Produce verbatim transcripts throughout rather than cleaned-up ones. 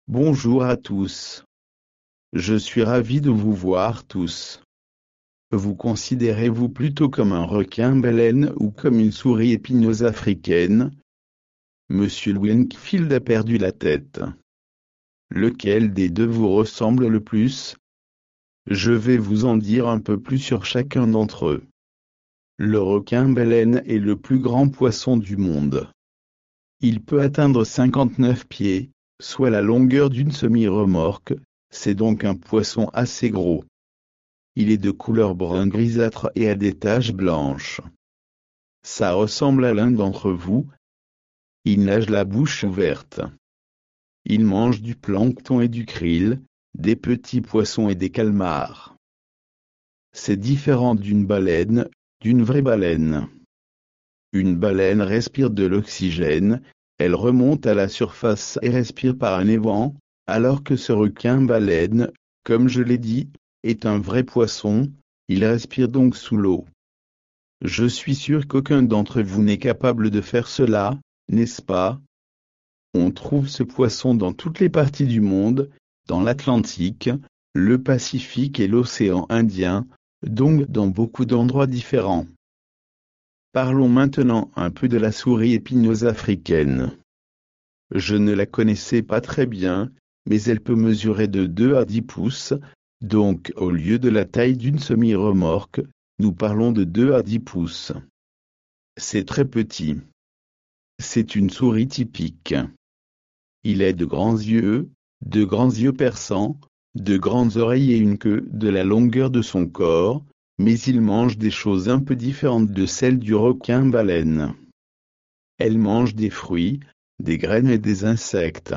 Bonjour à tous. Je suis ravi de vous voir tous. Vous considérez-vous plutôt comme un requin-baleine ou comme une souris épineuse africaine? Monsieur Wingfield a perdu la tête. Lequel des deux vous ressemble le plus? Je vais vous en dire un peu plus sur chacun d'entre eux. Le requin-baleine est le plus grand poisson du monde. Il peut atteindre cinquante-neuf pieds, soit la longueur d'une semi-remorque, c'est donc un poisson assez gros. Il est de couleur brun grisâtre et a des taches blanches. Ça ressemble à l'un d'entre vous. Il nage la bouche ouverte. Il mange du plancton et du krill, des petits poissons et des calmars. C'est différent d'une baleine, d'une vraie baleine. Une baleine respire de l'oxygène, elle remonte à la surface et respire par un évent, alors que ce requin-baleine, comme je l'ai dit, est un vrai poisson, il respire donc sous l'eau. Je suis sûr qu'aucun d'entre vous n'est capable de faire cela, n'est-ce pas? On trouve ce poisson dans toutes les parties du monde, dans l'Atlantique, le Pacifique et l'océan Indien, donc dans beaucoup d'endroits différents. Parlons maintenant un peu de la souris épineuse africaine. Je ne la connaissais pas très bien, mais elle peut mesurer de deux à dix pouces, donc au lieu de la taille d'une semi-remorque, nous parlons de deux à dix pouces. C'est très petit. C'est une souris typique. Il a de grands yeux, de grands yeux perçants, de grandes oreilles et une queue de la longueur de son corps, mais il mange des choses un peu différentes de celles du requin-baleine. Elle mange des fruits, des graines et des insectes.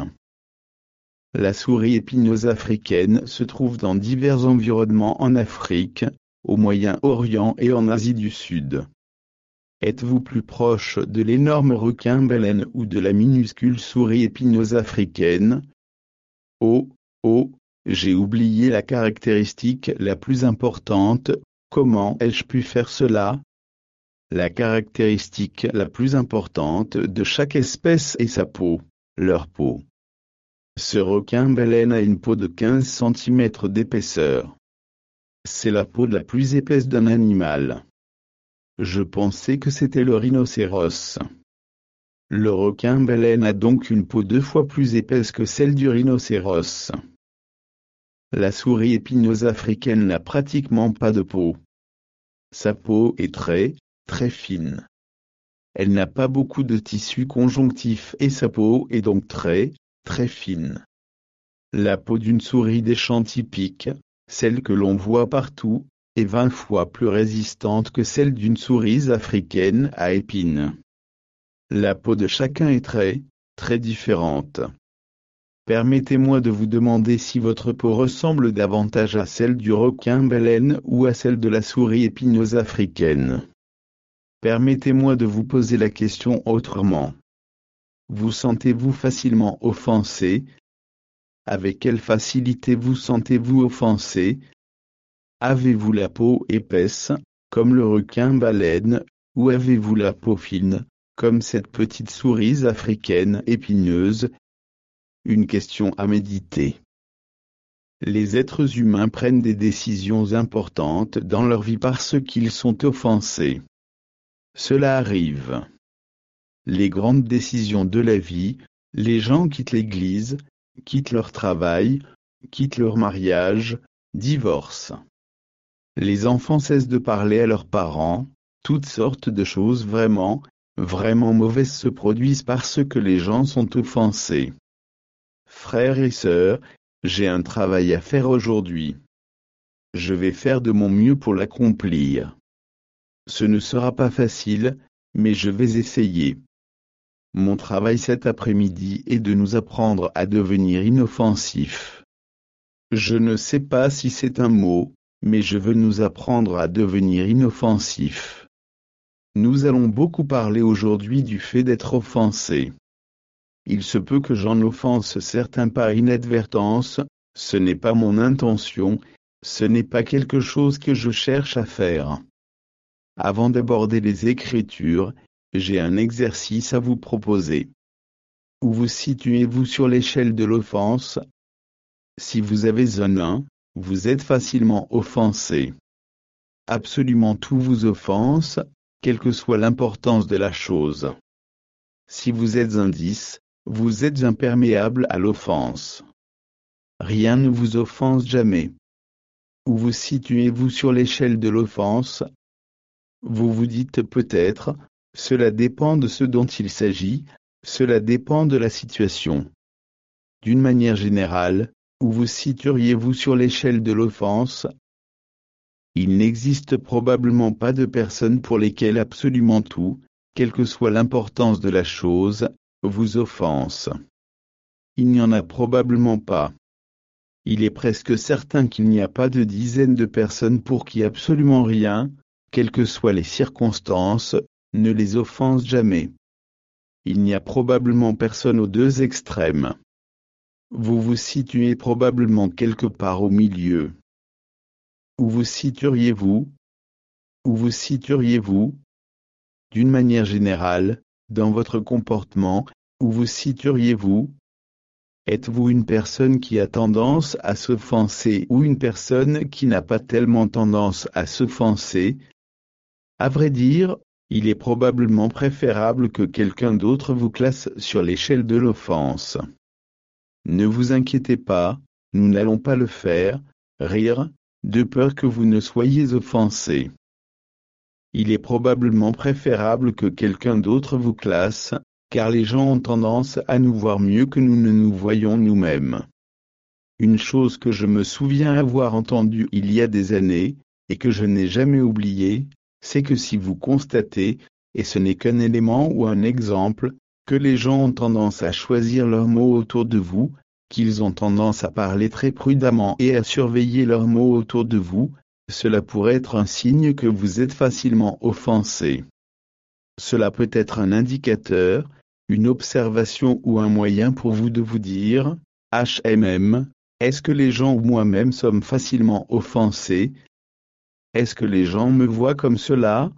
La souris épineuse africaine se trouve dans divers environnements en Afrique, au Moyen-Orient et en Asie du Sud. Êtes-vous plus proche de l'énorme requin-baleine ou de la minuscule souris épineuse africaine? Oh, oh, j'ai oublié la caractéristique la plus importante. Comment ai-je pu faire cela? La caractéristique la plus importante de chaque espèce est sa peau, leur peau. Ce requin-baleine a une peau de quinze centimètres d'épaisseur. C'est la peau la plus épaisse d'un animal. Je pensais que c'était le rhinocéros. Le requin-baleine a donc une peau deux fois plus épaisse que celle du rhinocéros. La souris épineuse africaine n'a pratiquement pas de peau. Sa peau est très, très fine. Elle n'a pas beaucoup de tissu conjonctif et sa peau est donc très, très fine. La peau d'une souris des champs typique, celle que l'on voit partout, est vingt fois plus résistante que celle d'une souris africaine à épines. La peau de chacun est très, très différente. Permettez-moi de vous demander si votre peau ressemble davantage à celle du requin-baleine ou à celle de la souris épineuse africaine. Permettez-moi de vous poser la question autrement. Vous sentez-vous facilement offensé? Avec quelle facilité vous sentez-vous offensé? Avez-vous la peau épaisse, comme le requin-baleine, ou avez-vous la peau fine, comme cette petite souris africaine épineuse? Une question à méditer. Les êtres humains prennent des décisions importantes dans leur vie parce qu'ils sont offensés. Cela arrive. Les grandes décisions de la vie, les gens quittent l'église, quittent leur travail, quittent leur mariage, divorcent. Les enfants cessent de parler à leurs parents, toutes sortes de choses vraiment, vraiment mauvaises se produisent parce que les gens sont offensés. Frères et sœurs, j'ai un travail à faire aujourd'hui. Je vais faire de mon mieux pour l'accomplir. Ce ne sera pas facile, mais je vais essayer. Mon travail cet après-midi est de nous apprendre à devenir inoffensifs. Je ne sais pas si c'est un mot, mais je veux nous apprendre à devenir inoffensifs. Nous allons beaucoup parler aujourd'hui du fait d'être offensé. Il se peut que j'en offense certains par inadvertance, ce n'est pas mon intention, ce n'est pas quelque chose que je cherche à faire. Avant d'aborder les Écritures, j'ai un exercice à vous proposer. Où vous situez-vous sur l'échelle de l'offense? Si vous avez un un, vous êtes facilement offensé. Absolument tout vous offense, quelle que soit l'importance de la chose. Si vous êtes un dix, vous êtes imperméable à l'offense. Rien ne vous offense jamais. Où vous situez-vous sur l'échelle de l'offense? Vous vous dites peut-être, cela dépend de ce dont il s'agit, cela dépend de la situation. D'une manière générale, où vous situeriez-vous sur l'échelle de l'offense? Il n'existe probablement pas de personnes pour lesquelles absolument tout, quelle que soit l'importance de la chose, vous offense. Il n'y en a probablement pas. Il est presque certain qu'il n'y a pas de dizaines de personnes pour qui absolument rien, quelles que soient les circonstances, ne les offense jamais. Il n'y a probablement personne aux deux extrêmes. Vous vous situez probablement quelque part au milieu. Où vous situeriez-vous? Où vous situeriez-vous? D'une manière générale, dans votre comportement, où vous situeriez-vous? Êtes-vous une personne qui a tendance à s'offenser ou une personne qui n'a pas tellement tendance à s'offenser? À vrai dire, il est probablement préférable que quelqu'un d'autre vous classe sur l'échelle de l'offense. Ne vous inquiétez pas, nous n'allons pas le faire, rire, de peur que vous ne soyez offensé. Il est probablement préférable que quelqu'un d'autre vous classe, car les gens ont tendance à nous voir mieux que nous ne nous voyons nous-mêmes. Une chose que je me souviens avoir entendue il y a des années, et que je n'ai jamais oubliée, c'est que si vous constatez, et ce n'est qu'un élément ou un exemple, que les gens ont tendance à choisir leurs mots autour de vous, qu'ils ont tendance à parler très prudemment et à surveiller leurs mots autour de vous, cela pourrait être un signe que vous êtes facilement offensé. Cela peut être un indicateur, une observation ou un moyen pour vous de vous dire, H M M, est-ce que les gens ou moi-même sommes facilement offensés? Est-ce que les gens me voient comme cela?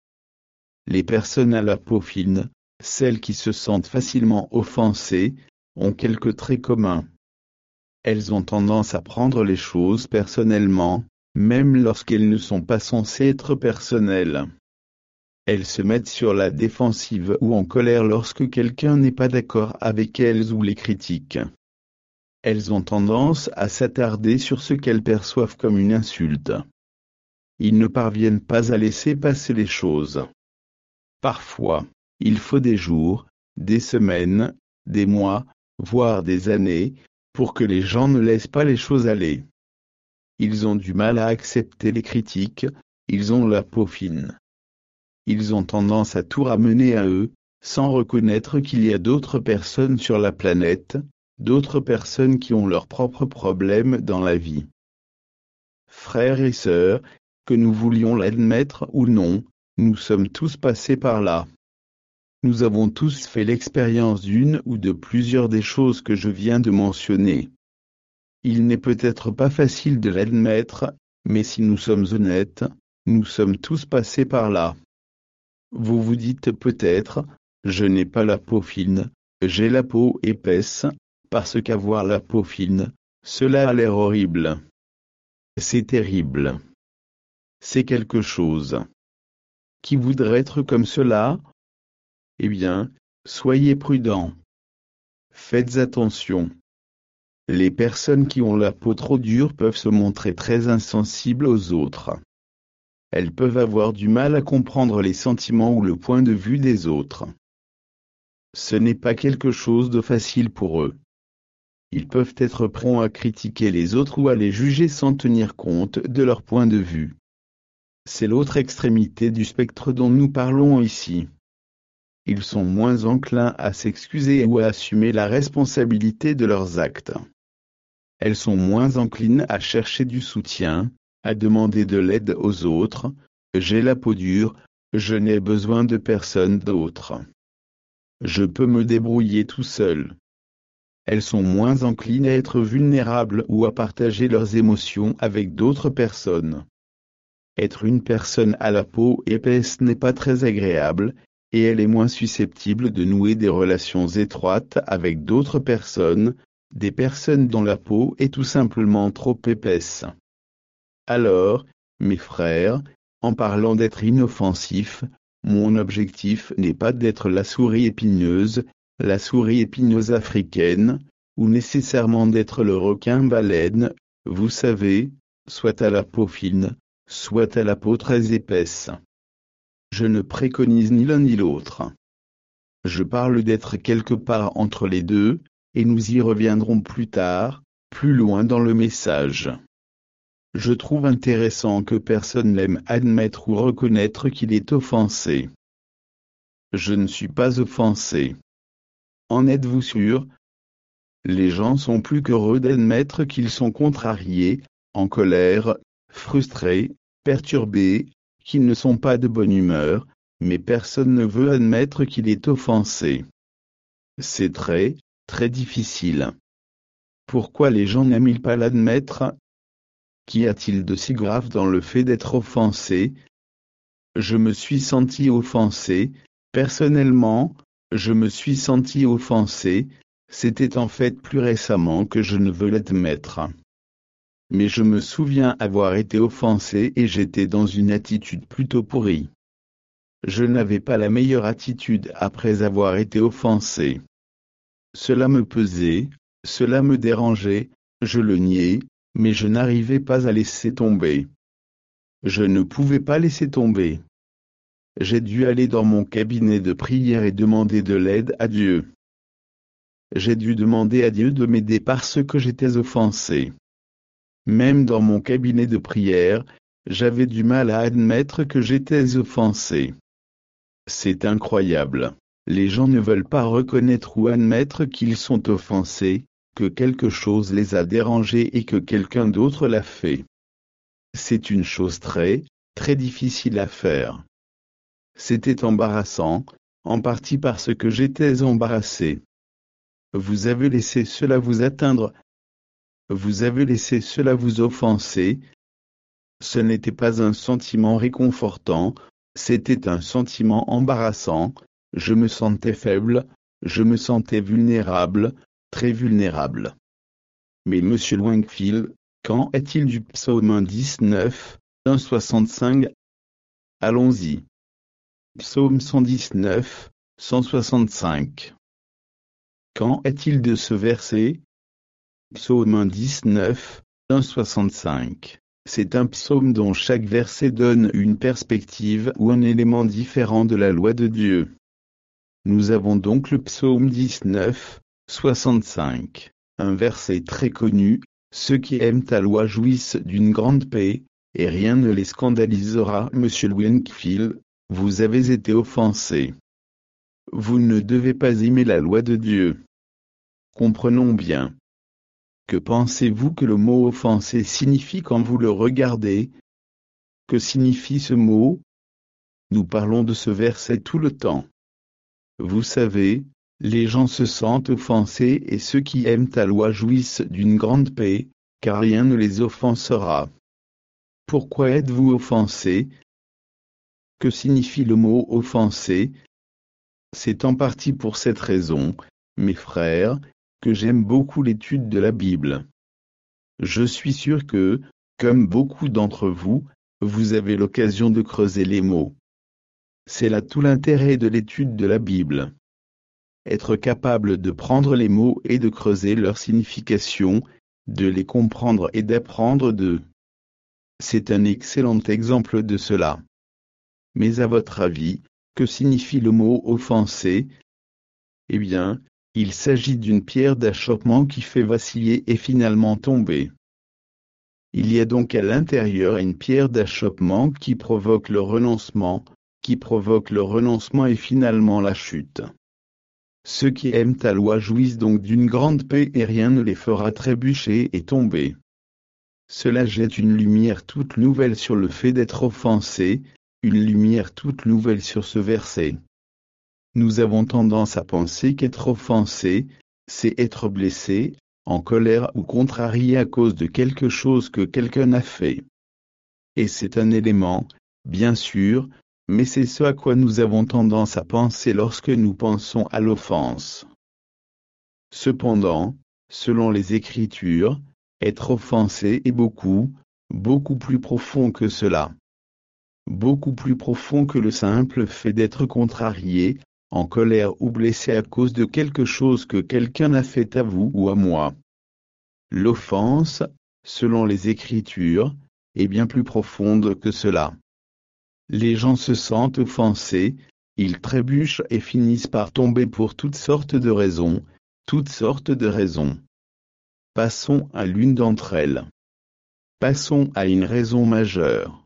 Les personnes à la peau fine, celles qui se sentent facilement offensées, ont quelques traits communs. Elles ont tendance à prendre les choses personnellement, même lorsqu'elles ne sont pas censées être personnelles. Elles se mettent sur la défensive ou en colère lorsque quelqu'un n'est pas d'accord avec elles ou les critique. Elles ont tendance à s'attarder sur ce qu'elles perçoivent comme une insulte. Ils ne parviennent pas à laisser passer les choses. Parfois, il faut des jours, des semaines, des mois, voire des années, pour que les gens ne laissent pas les choses aller. Ils ont du mal à accepter les critiques, ils ont la peau fine. Ils ont tendance à tout ramener à eux, sans reconnaître qu'il y a d'autres personnes sur la planète, d'autres personnes qui ont leurs propres problèmes dans la vie. Frères et sœurs, que nous voulions l'admettre ou non, nous sommes tous passés par là. Nous avons tous fait l'expérience d'une ou de plusieurs des choses que je viens de mentionner. Il n'est peut-être pas facile de l'admettre, mais si nous sommes honnêtes, nous sommes tous passés par là. Vous vous dites peut-être, je n'ai pas la peau fine, j'ai la peau épaisse, parce qu'avoir la peau fine, cela a l'air horrible. C'est terrible. C'est quelque chose. Qui voudrait être comme cela? Eh bien, soyez prudents. Faites attention. Les personnes qui ont la peau trop dure peuvent se montrer très insensibles aux autres. Elles peuvent avoir du mal à comprendre les sentiments ou le point de vue des autres. Ce n'est pas quelque chose de facile pour eux. Ils peuvent être prompts à critiquer les autres ou à les juger sans tenir compte de leur point de vue. C'est l'autre extrémité du spectre dont nous parlons ici. Ils sont moins enclins à s'excuser ou à assumer la responsabilité de leurs actes. Elles sont moins enclines à chercher du soutien, à demander de l'aide aux autres. J'ai la peau dure, je n'ai besoin de personne d'autre. Je peux me débrouiller tout seul. Elles sont moins enclines à être vulnérables ou à partager leurs émotions avec d'autres personnes. Être une personne à la peau épaisse n'est pas très agréable, et elle est moins susceptible de nouer des relations étroites avec d'autres personnes, des personnes dont la peau est tout simplement trop épaisse. Alors, mes frères, en parlant d'être inoffensif, mon objectif n'est pas d'être la souris épineuse, la souris épineuse africaine, ou nécessairement d'être le requin-baleine, vous savez, soit à la peau fine, soit à la peau très épaisse. Je ne préconise ni l'un ni l'autre. Je parle d'être quelque part entre les deux, et nous y reviendrons plus tard, plus loin dans le message. Je trouve intéressant que personne n'aime admettre ou reconnaître qu'il est offensé. Je ne suis pas offensé. En êtes-vous sûr? Les gens sont plus qu'heureux d'admettre qu'ils sont contrariés, en colère, frustrés, perturbés, qu'ils ne sont pas de bonne humeur, mais personne ne veut admettre qu'il est offensé. C'est très, très difficile. Pourquoi les gens n'aiment-ils pas l'admettre? Qu'y a-t-il de si grave dans le fait d'être offensé? Je me suis senti offensé, personnellement, je me suis senti offensé, c'était en fait plus récemment que je ne veux l'admettre. Mais je me souviens avoir été offensé et j'étais dans une attitude plutôt pourrie. Je n'avais pas la meilleure attitude après avoir été offensé. Cela me pesait, cela me dérangeait, je le niais, mais je n'arrivais pas à laisser tomber. Je ne pouvais pas laisser tomber. J'ai dû aller dans mon cabinet de prière et demander de l'aide à Dieu. J'ai dû demander à Dieu de m'aider parce que j'étais offensé. Même dans mon cabinet de prière, j'avais du mal à admettre que j'étais offensé. C'est incroyable. Les gens ne veulent pas reconnaître ou admettre qu'ils sont offensés, que quelque chose les a dérangés et que quelqu'un d'autre l'a fait. C'est une chose très, très difficile à faire. C'était embarrassant, en partie parce que j'étais embarrassé. Vous avez laissé cela vous atteindre. Vous avez laissé cela vous offenser. Ce n'était pas un sentiment réconfortant, c'était un sentiment embarrassant. Je me sentais faible, je me sentais vulnérable, très vulnérable. Mais monsieur Wingfield, qu'en est-il du psaume dix-neuf, un soixante-cinq? Allons-y. Psaume cent dix-neuf, cent soixante-cinq. Qu'en est-il de ce verset? Psaume dix-neuf, un soixante-cinq. C'est un psaume dont chaque verset donne une perspective ou un élément différent de la loi de Dieu. Nous avons donc le psaume dix-neuf, soixante-cinq, un verset très connu, « Ceux qui aiment ta loi jouissent d'une grande paix, et rien ne les scandalisera. » Monsieur Wingfield, vous avez été offensé. Vous ne devez pas aimer la loi de Dieu. Comprenons bien. Que pensez-vous que le mot offensé signifie quand vous le regardez? Que signifie ce mot? Nous parlons de ce verset tout le temps. Vous savez, les gens se sentent offensés et ceux qui aiment ta loi jouissent d'une grande paix, car rien ne les offensera. Pourquoi êtes-vous offensé? Que signifie le mot offensé? C'est en partie pour cette raison, mes frères, que j'aime beaucoup l'étude de la Bible. Je suis sûr que, comme beaucoup d'entre vous, vous avez l'occasion de creuser les mots. C'est là tout l'intérêt de l'étude de la Bible. Être capable de prendre les mots et de creuser leur signification, de les comprendre et d'apprendre d'eux. C'est un excellent exemple de cela. Mais à votre avis, que signifie le mot offensé? Eh bien, il s'agit d'une pierre d'achoppement qui fait vaciller et finalement tomber. Il y a donc à l'intérieur une pierre d'achoppement qui provoque le renoncement, qui provoque le renoncement et finalement la chute. Ceux qui aiment ta loi jouissent donc d'une grande paix et rien ne les fera trébucher et tomber. Cela jette une lumière toute nouvelle sur le fait d'être offensé, une lumière toute nouvelle sur ce verset. Nous avons tendance à penser qu'être offensé, c'est être blessé, en colère ou contrarié à cause de quelque chose que quelqu'un a fait. Et c'est un élément, bien sûr, mais c'est ce à quoi nous avons tendance à penser lorsque nous pensons à l'offense. Cependant, selon les Écritures, être offensé est beaucoup, beaucoup plus profond que cela. Beaucoup plus profond que le simple fait d'être contrarié, en colère ou blessé à cause de quelque chose que quelqu'un a fait à vous ou à moi. L'offense, selon les Écritures, est bien plus profonde que cela. Les gens se sentent offensés, ils trébuchent et finissent par tomber pour toutes sortes de raisons, toutes sortes de raisons. Passons à l'une d'entre elles. Passons à une raison majeure.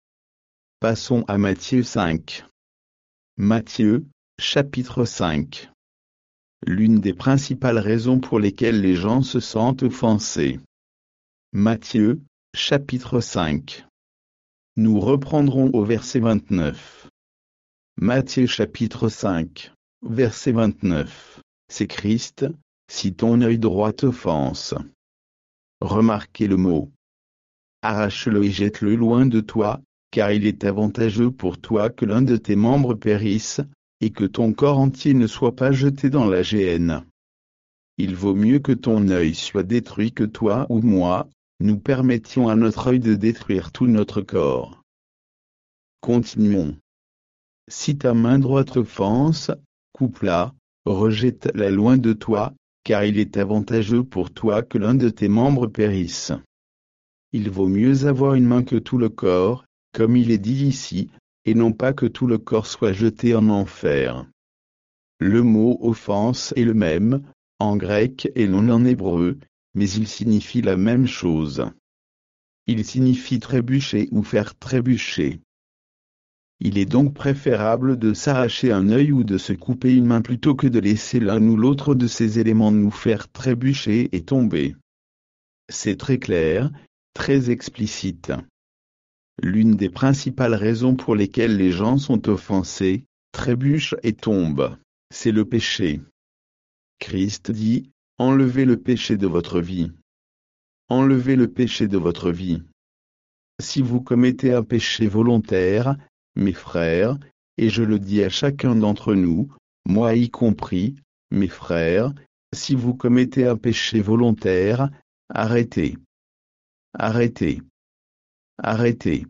Passons à Matthieu cinq. Matthieu, chapitre cinq. L'une des principales raisons pour lesquelles les gens se sentent offensés. Matthieu, chapitre cinq. Nous reprendrons au verset vingt-neuf. Matthieu chapitre cinq, verset vingt-neuf. C'est Christ, si ton œil droit t'offense. Remarquez le mot. Arrache-le et jette-le loin de toi, car il est avantageux pour toi que l'un de tes membres périsse, et que ton corps entier ne soit pas jeté dans la géhenne. Il vaut mieux que ton œil soit détruit que toi ou moi, nous permettions à notre œil de détruire tout notre corps. Continuons. Si ta main droite t'offense, coupe-la, rejette-la loin de toi, car il est avantageux pour toi que l'un de tes membres périsse. Il vaut mieux avoir une main que tout le corps, comme il est dit ici, et non pas que tout le corps soit jeté en enfer. Le mot offense est le même, en grec et non en hébreu, mais il signifie la même chose. Il signifie trébucher ou faire trébucher. Il est donc préférable de s'arracher un œil ou de se couper une main plutôt que de laisser l'un ou l'autre de ces éléments nous faire trébucher et tomber. C'est très clair, très explicite. L'une des principales raisons pour lesquelles les gens sont offensés, trébuchent et tombent, c'est le péché. Christ dit, « Enlevez le péché de votre vie. Enlevez le péché de votre vie. » Si vous commettez un péché volontaire, mes frères, et je le dis à chacun d'entre nous, moi y compris, mes frères, si vous commettez un péché volontaire, arrêtez. Arrêtez. Arrêtez.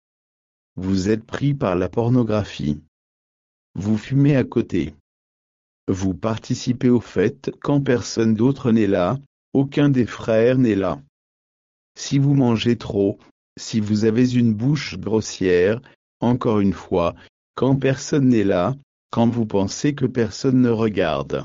Vous êtes pris par la pornographie. Vous fumez à côté. Vous participez au fête quand personne d'autre n'est là, aucun des frères n'est là. Si vous mangez trop, si vous avez une bouche grossière, encore une fois, quand personne n'est là, quand vous pensez que personne ne regarde.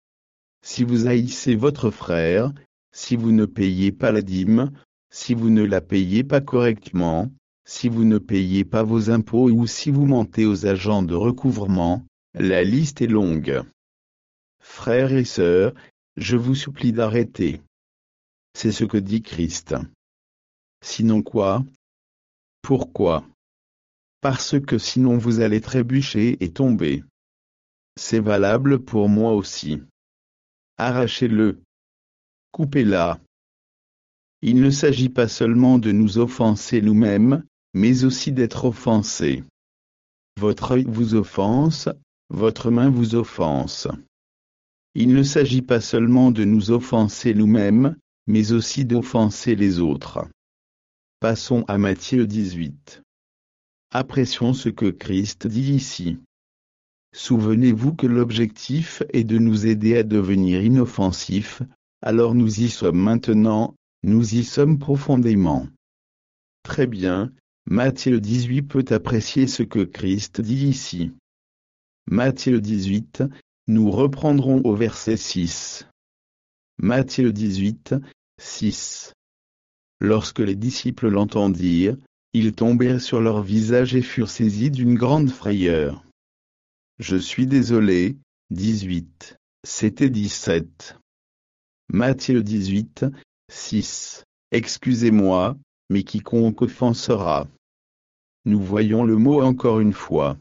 Si vous haïssez votre frère, si vous ne payez pas la dîme, si vous ne la payez pas correctement, si vous ne payez pas vos impôts ou si vous mentez aux agents de recouvrement, la liste est longue. Frères et sœurs, je vous supplie d'arrêter. C'est ce que dit Christ. Sinon quoi? Pourquoi? Parce que sinon vous allez trébucher et tomber. C'est valable pour moi aussi. Arrachez-le. Coupez-la. Il ne s'agit pas seulement de nous offenser nous-mêmes, mais aussi d'être offensés. Votre œil vous offense, votre main vous offense. Il ne s'agit pas seulement de nous offenser nous-mêmes, mais aussi d'offenser les autres. Passons à Matthieu dix-huit. Apprécions ce que Christ dit ici. Souvenez-vous que l'objectif est de nous aider à devenir inoffensifs, alors nous y sommes maintenant, nous y sommes profondément. Très bien, Matthieu dix-huit peut apprécier ce que Christ dit ici. Matthieu dix-huit, nous reprendrons au verset six. Matthieu dix-huit, six. Lorsque les disciples l'entendirent, ils tombèrent sur leur visage et furent saisis d'une grande frayeur. Je suis désolé, dix-huit. C'était dix-sept. Matthieu dix-huit, six. Excusez-moi, mais quiconque offensera. Nous voyons le mot encore une fois.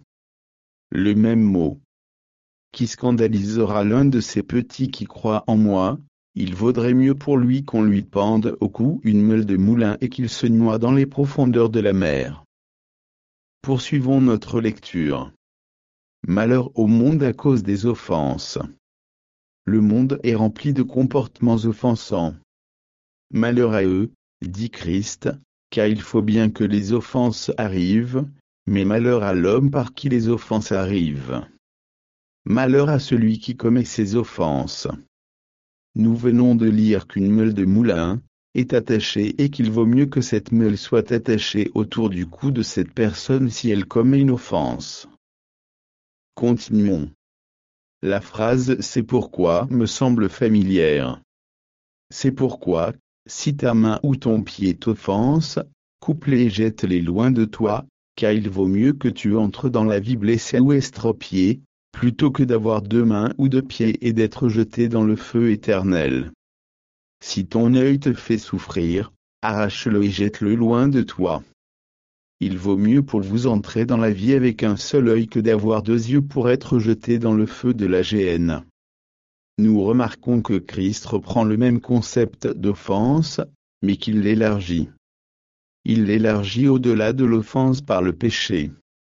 Le même mot. Qui scandalisera l'un de ces petits qui croient en moi, il vaudrait mieux pour lui qu'on lui pende au cou une meule de moulin et qu'il se noie dans les profondeurs de la mer. Poursuivons notre lecture. Malheur au monde à cause des offenses. Le monde est rempli de comportements offensants. Malheur à eux, dit Christ, car il faut bien que les offenses arrivent, mais malheur à l'homme par qui les offenses arrivent. Malheur à celui qui commet ces offenses. Nous venons de lire qu'une meule de moulin est attachée et qu'il vaut mieux que cette meule soit attachée autour du cou de cette personne si elle commet une offense. Continuons. La phrase « c'est pourquoi » me semble familière. C'est pourquoi, si ta main ou ton pied t'offense, coupe-les et jette-les loin de toi, car il vaut mieux que tu entres dans la vie blessé ou estropié, plutôt que d'avoir deux mains ou deux pieds et d'être jeté dans le feu éternel. Si ton œil te fait souffrir, arrache-le et jette-le loin de toi. Il vaut mieux pour vous entrer dans la vie avec un seul œil que d'avoir deux yeux pour être jeté dans le feu de la géhenne. Nous remarquons que Christ reprend le même concept d'offense, mais qu'il l'élargit. Il l'élargit au-delà de l'offense par le péché.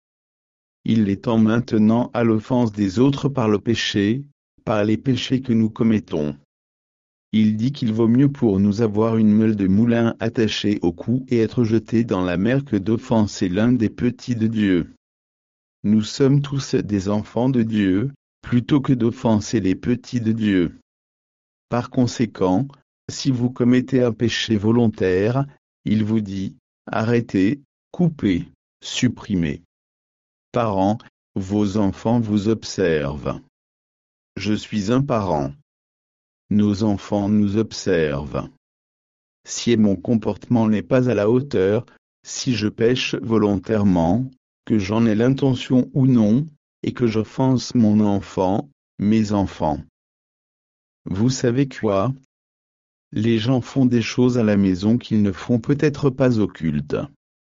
Il l'étend maintenant à l'offense des autres par le péché, par les péchés que nous commettons. Il dit qu'il vaut mieux pour nous avoir une meule de moulin attachée au cou et être jeté dans la mer que d'offenser l'un des petits de Dieu. Nous sommes tous des enfants de Dieu, plutôt que d'offenser les petits de Dieu. Par conséquent, si vous commettez un péché volontaire, il vous dit, arrêtez, coupez, supprimez. Parents, vos enfants vous observent. Je suis un parent. Nos enfants nous observent. Si mon comportement n'est pas à la hauteur, si je pêche volontairement, que j'en ai l'intention ou non, et que j'offense mon enfant, mes enfants. Vous savez quoi? Les gens font des choses à la maison qu'ils ne font peut-être pas au culte.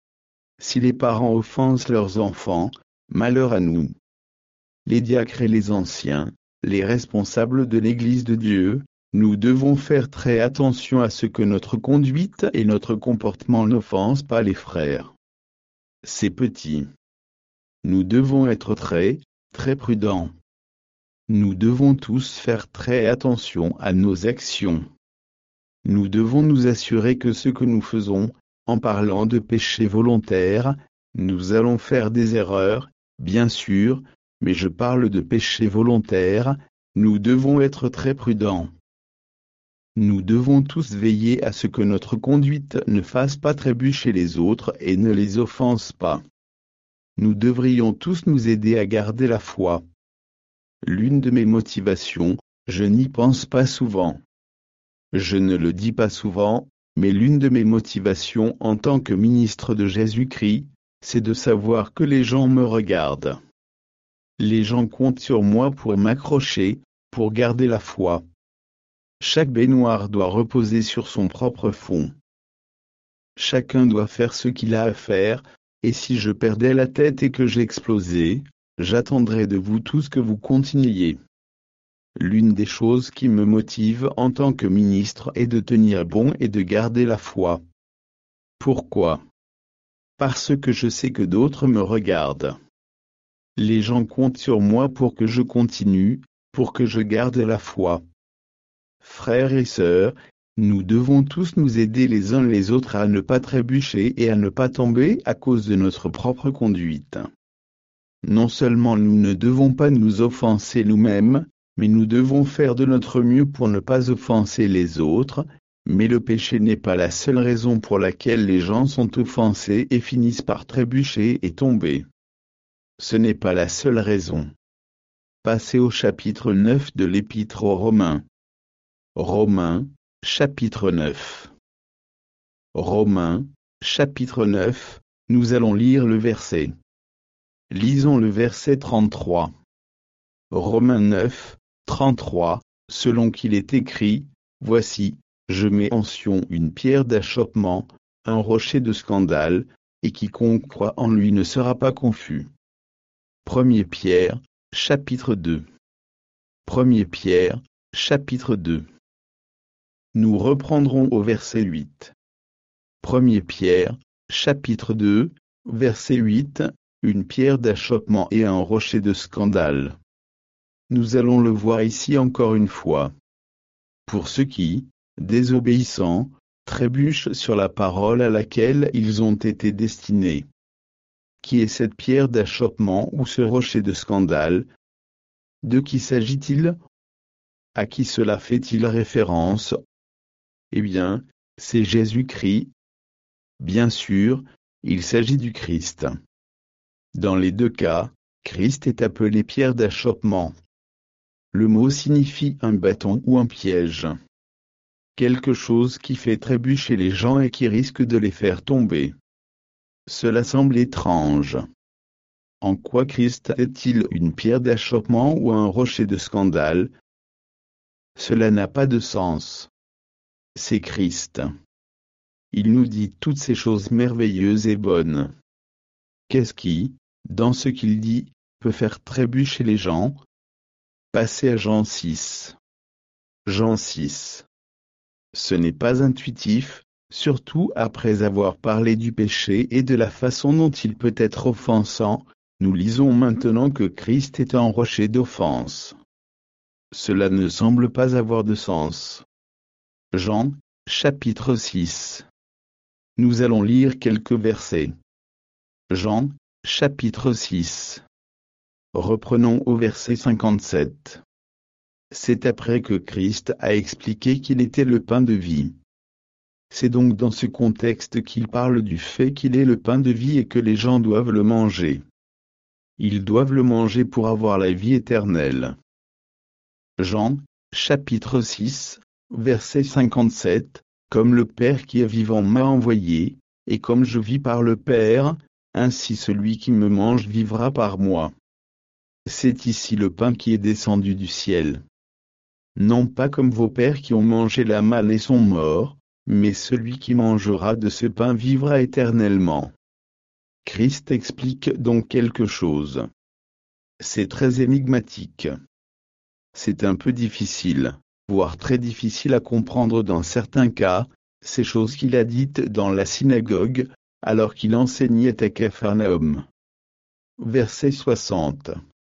Si les parents offensent leurs enfants, malheur à nous. Les diacres et les anciens, les responsables de l'Église de Dieu, nous devons faire très attention à ce que notre conduite et notre comportement n'offensent pas les frères. C'est petit. Nous devons être très, très prudents. Nous devons tous faire très attention à nos actions. Nous devons nous assurer que ce que nous faisons, en parlant de péché volontaire, nous allons faire des erreurs, bien sûr, mais je parle de péché volontaire, nous devons être très prudents. Nous devons tous veiller à ce que notre conduite ne fasse pas trébucher les autres et ne les offense pas. Nous devrions tous nous aider à garder la foi. L'une de mes motivations, je n'y pense pas souvent. Je ne le dis pas souvent, mais l'une de mes motivations en tant que ministre de Jésus-Christ, c'est de savoir que les gens me regardent. Les gens comptent sur moi pour m'accrocher, pour garder la foi. Chaque baignoire doit reposer sur son propre fond. Chacun doit faire ce qu'il a à faire, et si je perdais la tête et que j'explosais, j'attendrais de vous tous que vous continuiez. L'une des choses qui me motive en tant que ministre est de tenir bon et de garder la foi. Pourquoi? Parce que je sais que d'autres me regardent. Les gens comptent sur moi pour que je continue, pour que je garde la foi. Frères et sœurs, nous devons tous nous aider les uns les autres à ne pas trébucher et à ne pas tomber à cause de notre propre conduite. Non seulement nous ne devons pas nous offenser nous-mêmes, mais nous devons faire de notre mieux pour ne pas offenser les autres, mais le péché n'est pas la seule raison pour laquelle les gens sont offensés et finissent par trébucher et tomber. Ce n'est pas la seule raison. Passez au chapitre neuf de l'Épître aux Romains. Romains, chapitre neuf. Romains, chapitre neuf, nous allons lire le verset. Lisons le verset trente-trois. Romains neuf, trente-trois, selon qu'il est écrit, « Voici, je mets en Sion une pierre d'achoppement, un rocher de scandale, et quiconque croit en lui ne sera pas confus. » Première Pierre, chapitre deux. Première Pierre, chapitre deux. Nous reprendrons au verset huit. Première Pierre, chapitre deux, verset huit, une pierre d'achoppement et un rocher de scandale. Nous allons le voir ici encore une fois. Pour ceux qui, désobéissants, trébuchent sur la parole à laquelle ils ont été destinés. Qui est cette pierre d'achoppement ou ce rocher de scandale? De qui s'agit-il? À qui cela fait-il référence? Eh bien, c'est Jésus-Christ. Bien sûr, il s'agit du Christ. Dans les deux cas, Christ est appelé pierre d'achoppement. Le mot signifie un bâton ou un piège. Quelque chose qui fait trébucher les gens et qui risque de les faire tomber. Cela semble étrange. En quoi Christ est-il une pierre d'achoppement ou un rocher de scandale? Cela n'a pas de sens. C'est Christ. Il nous dit toutes ces choses merveilleuses et bonnes. Qu'est-ce qui, dans ce qu'il dit, peut faire trébucher les gens? Passez à Jean six. Jean six. Ce n'est pas intuitif, surtout après avoir parlé du péché et de la façon dont il peut être offensant. Nous lisons maintenant que Christ est un rocher d'offense. Cela ne semble pas avoir de sens. Jean, chapitre six. Nous allons lire quelques versets. Jean, chapitre six. Reprenons au verset cinquante-sept. C'est après que Christ a expliqué qu'il était le pain de vie. C'est donc dans ce contexte qu'il parle du fait qu'il est le pain de vie et que les gens doivent le manger. Ils doivent le manger pour avoir la vie éternelle. Jean, chapitre six, verset cinquante-sept, comme le Père qui est vivant m'a envoyé, et comme je vis par le Père, ainsi celui qui me mange vivra par moi. C'est ici le pain qui est descendu du ciel. Non pas comme vos pères qui ont mangé la manne et sont morts, mais celui qui mangera de ce pain vivra éternellement. Christ explique donc quelque chose. C'est très énigmatique. C'est un peu difficile, voire très difficile à comprendre dans certains cas, ces choses qu'il a dites dans la synagogue, alors qu'il enseignait à Capharnaüm. Verset soixante.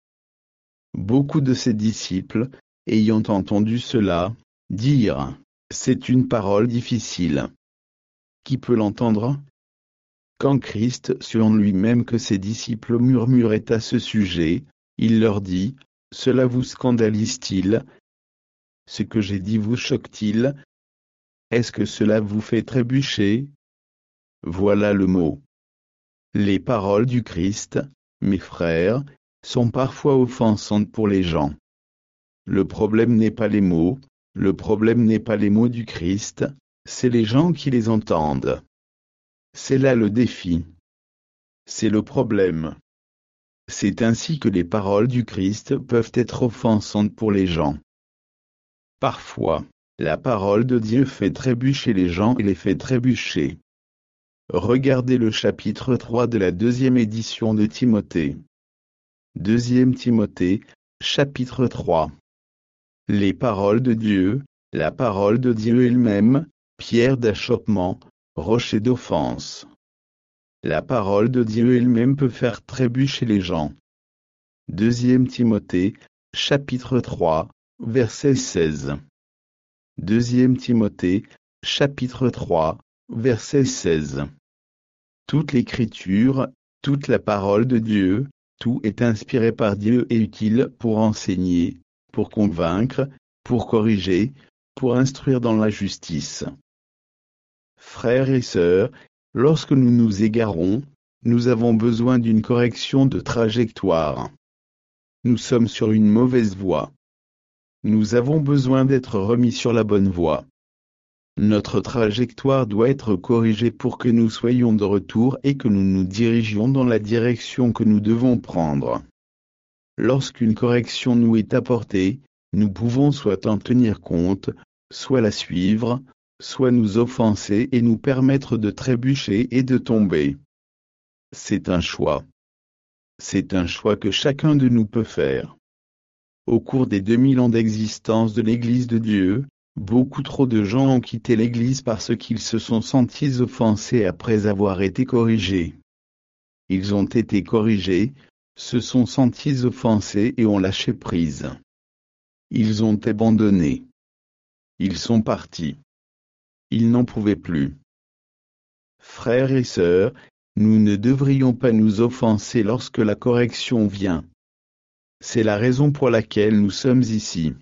Beaucoup de ses disciples, ayant entendu cela, dirent, c'est une parole difficile. Qui peut l'entendre? Quand Christ sut en lui-même que ses disciples murmuraient à ce sujet, il leur dit, cela vous scandalise-t-il? Ce que j'ai dit vous choque-t-il? Est-ce que cela vous fait trébucher? Voilà le mot. Les paroles du Christ, mes frères, sont parfois offensantes pour les gens. Le problème n'est pas les mots, le problème n'est pas les mots du Christ, c'est les gens qui les entendent. C'est là le défi. C'est le problème. C'est ainsi que les paroles du Christ peuvent être offensantes pour les gens. Parfois, la parole de Dieu fait trébucher les gens et les fait trébucher. Regardez le chapitre trois de la deuxième édition de Timothée. Deuxième Timothée, chapitre trois. Les paroles de Dieu, la parole de Dieu elle-même, pierre d'achoppement, rocher d'offense. La parole de Dieu elle-même peut faire trébucher les gens. Deuxième Timothée, chapitre trois, verset seize. Deuxième Timothée, chapitre trois, verset seize. Toute l'Écriture, toute la parole de Dieu, tout est inspiré par Dieu et utile pour enseigner, pour convaincre, pour corriger, pour instruire dans la justice. Frères et sœurs, lorsque nous nous égarons, nous avons besoin d'une correction de trajectoire. Nous sommes sur une mauvaise voie. Nous avons besoin d'être remis sur la bonne voie. Notre trajectoire doit être corrigée pour que nous soyons de retour et que nous nous dirigions dans la direction que nous devons prendre. Lorsqu'une correction nous est apportée, nous pouvons soit en tenir compte, soit la suivre, soit nous offenser et nous permettre de trébucher et de tomber. C'est un choix. C'est un choix que chacun de nous peut faire. Au cours des deux mille ans d'existence de l'Église de Dieu, beaucoup trop de gens ont quitté l'Église parce qu'ils se sont sentis offensés après avoir été corrigés. ils ont été corrigés, se sont sentis offensés et ont lâché prise. Ils ont abandonné. Ils sont partis. Ils n'en pouvaient plus. Frères et sœurs, nous ne devrions pas nous offenser lorsque la correction vient. C'est la raison pour laquelle nous sommes ici.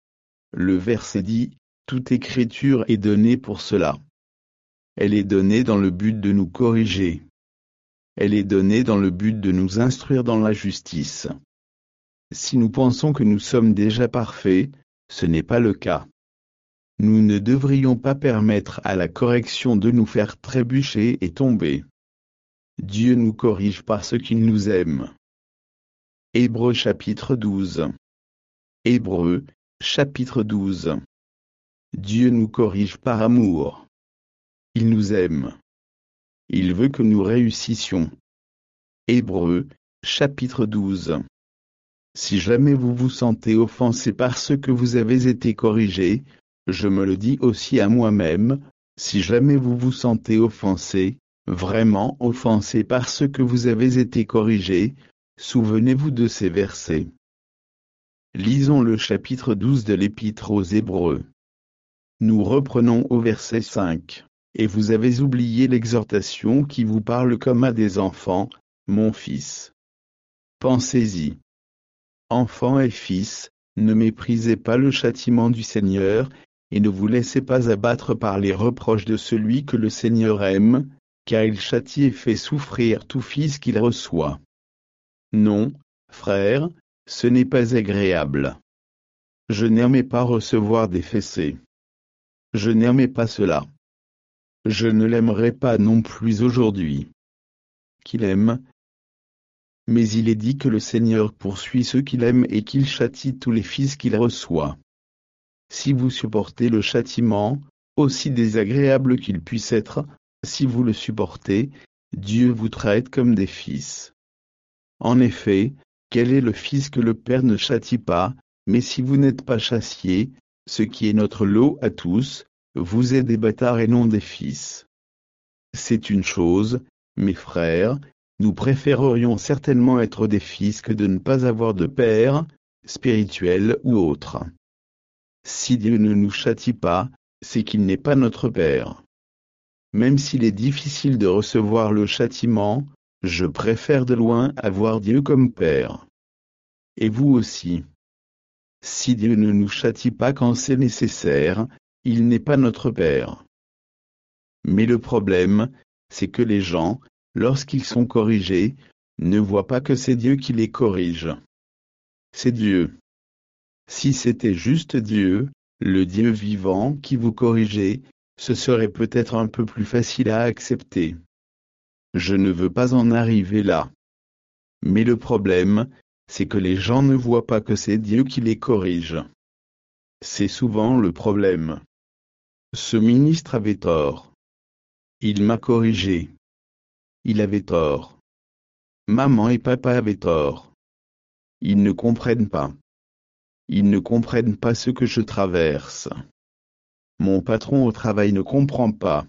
Le verset dit, « Toute écriture est donnée pour cela. » Elle est donnée dans le but de nous corriger. Elle est donnée dans le but de nous instruire dans la justice. Si nous pensons que nous sommes déjà parfaits, ce n'est pas le cas. Nous ne devrions pas permettre à la correction de nous faire trébucher et tomber. Dieu nous corrige parce qu'il nous aime. Hébreux chapitre douze. Hébreux, chapitre douze. Dieu nous corrige par amour. Il nous aime. Il veut que nous réussissions. Hébreux, chapitre douze. Si jamais vous vous sentez offensé parce que vous avez été corrigé, je me le dis aussi à moi-même, si jamais vous vous sentez offensé, vraiment offensé parce que vous avez été corrigé, souvenez-vous de ces versets. Lisons le chapitre douze de l'Épître aux Hébreux. Nous reprenons au verset cinq. Et vous avez oublié l'exhortation qui vous parle comme à des enfants, mon fils. Pensez-y. Enfants et fils, ne méprisez pas le châtiment du Seigneur, et ne vous laissez pas abattre par les reproches de celui que le Seigneur aime, car il châtie et fait souffrir tout fils qu'il reçoit. Non, frères, ce n'est pas agréable. Je n'aimais pas recevoir des fessées. Je n'aimais pas cela. Je ne l'aimerai pas non plus aujourd'hui. Qu'il aime. Mais il est dit que le Seigneur poursuit ceux qu'il aime et qu'il châtie tous les fils qu'il reçoit. Si vous supportez le châtiment, aussi désagréable qu'il puisse être, si vous le supportez, Dieu vous traite comme des fils. En effet, quel est le fils que le Père ne châtie pas, mais si vous n'êtes pas châtiés, ce qui est notre lot à tous, vous êtes des bâtards et non des fils. C'est une chose, mes frères, nous préférerions certainement être des fils que de ne pas avoir de père, spirituel ou autre. Si Dieu ne nous châtie pas, c'est qu'il n'est pas notre Père. Même s'il est difficile de recevoir le châtiment, je préfère de loin avoir Dieu comme Père. Et vous aussi. Si Dieu ne nous châtie pas quand c'est nécessaire, il n'est pas notre Père. Mais le problème, c'est que les gens, lorsqu'ils sont corrigés, ne voient pas que c'est Dieu qui les corrige. C'est Dieu. Si c'était juste Dieu, le Dieu vivant qui vous corrigeait, ce serait peut-être un peu plus facile à accepter. Je ne veux pas en arriver là. Mais le problème, c'est que les gens ne voient pas que c'est Dieu qui les corrige. C'est souvent le problème. Ce ministre avait tort. Il m'a corrigé. Il avait tort. Maman et papa avaient tort. Ils ne comprennent pas. Ils ne comprennent pas ce que je traverse. Mon patron au travail ne comprend pas.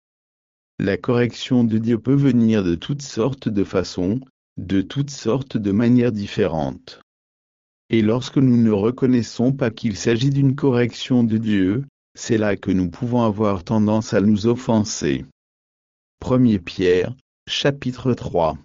La correction de Dieu peut venir de toutes sortes de façons, de toutes sortes de manières différentes. Et lorsque nous ne reconnaissons pas qu'il s'agit d'une correction de Dieu, c'est là que nous pouvons avoir tendance à nous offenser. Première Pierre, chapitre trois.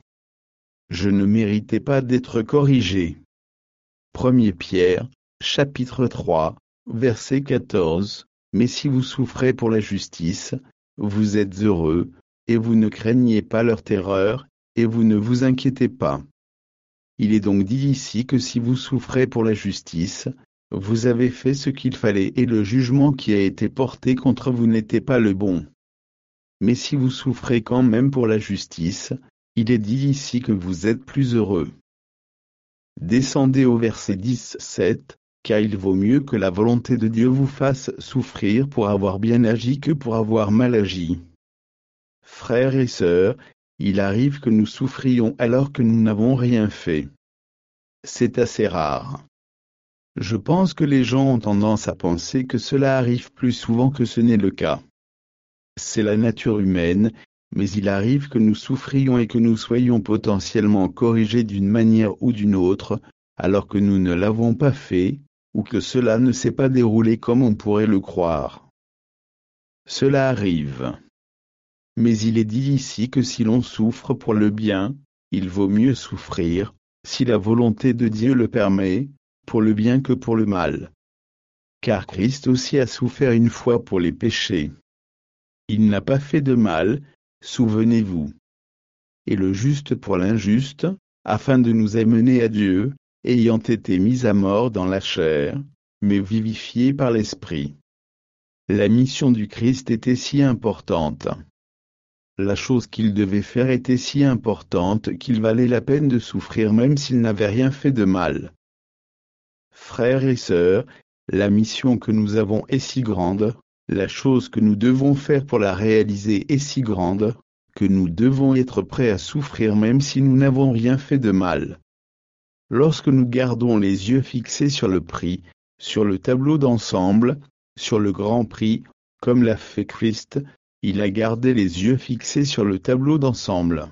Je ne méritais pas d'être corrigé. Première Pierre, chapitre trois, verset quatorze. Mais si vous souffrez pour la justice, vous êtes heureux, et vous ne craignez pas leur terreur, et vous ne vous inquiétez pas. Il est donc dit ici que si vous souffrez pour la justice, vous avez fait ce qu'il fallait et le jugement qui a été porté contre vous n'était pas le bon. Mais si vous souffrez quand même pour la justice, il est dit ici que vous êtes plus heureux. Descendez au verset dix-sept, car il vaut mieux que la volonté de Dieu vous fasse souffrir pour avoir bien agi que pour avoir mal agi. Frères et sœurs, il arrive que nous souffrions alors que nous n'avons rien fait. C'est assez rare. Je pense que les gens ont tendance à penser que cela arrive plus souvent que ce n'est le cas. C'est la nature humaine, mais il arrive que nous souffrions et que nous soyons potentiellement corrigés d'une manière ou d'une autre, alors que nous ne l'avons pas fait, ou que cela ne s'est pas déroulé comme on pourrait le croire. Cela arrive. Mais il est dit ici que si l'on souffre pour le bien, il vaut mieux souffrir, si la volonté de Dieu le permet, pour le bien que pour le mal. Car Christ aussi a souffert une fois pour les péchés. Il n'a pas fait de mal, souvenez-vous. Et le juste pour l'injuste, afin de nous amener à Dieu, ayant été mis à mort dans la chair, mais vivifié par l'Esprit. La mission du Christ était si importante. La chose qu'il devait faire était si importante qu'il valait la peine de souffrir même s'il n'avait rien fait de mal. Frères et sœurs, la mission que nous avons est si grande, la chose que nous devons faire pour la réaliser est si grande, que nous devons être prêts à souffrir même si nous n'avons rien fait de mal. Lorsque nous gardons les yeux fixés sur le prix, sur le tableau d'ensemble, sur le grand prix, comme l'a fait Christ, il a gardé les yeux fixés sur le tableau d'ensemble.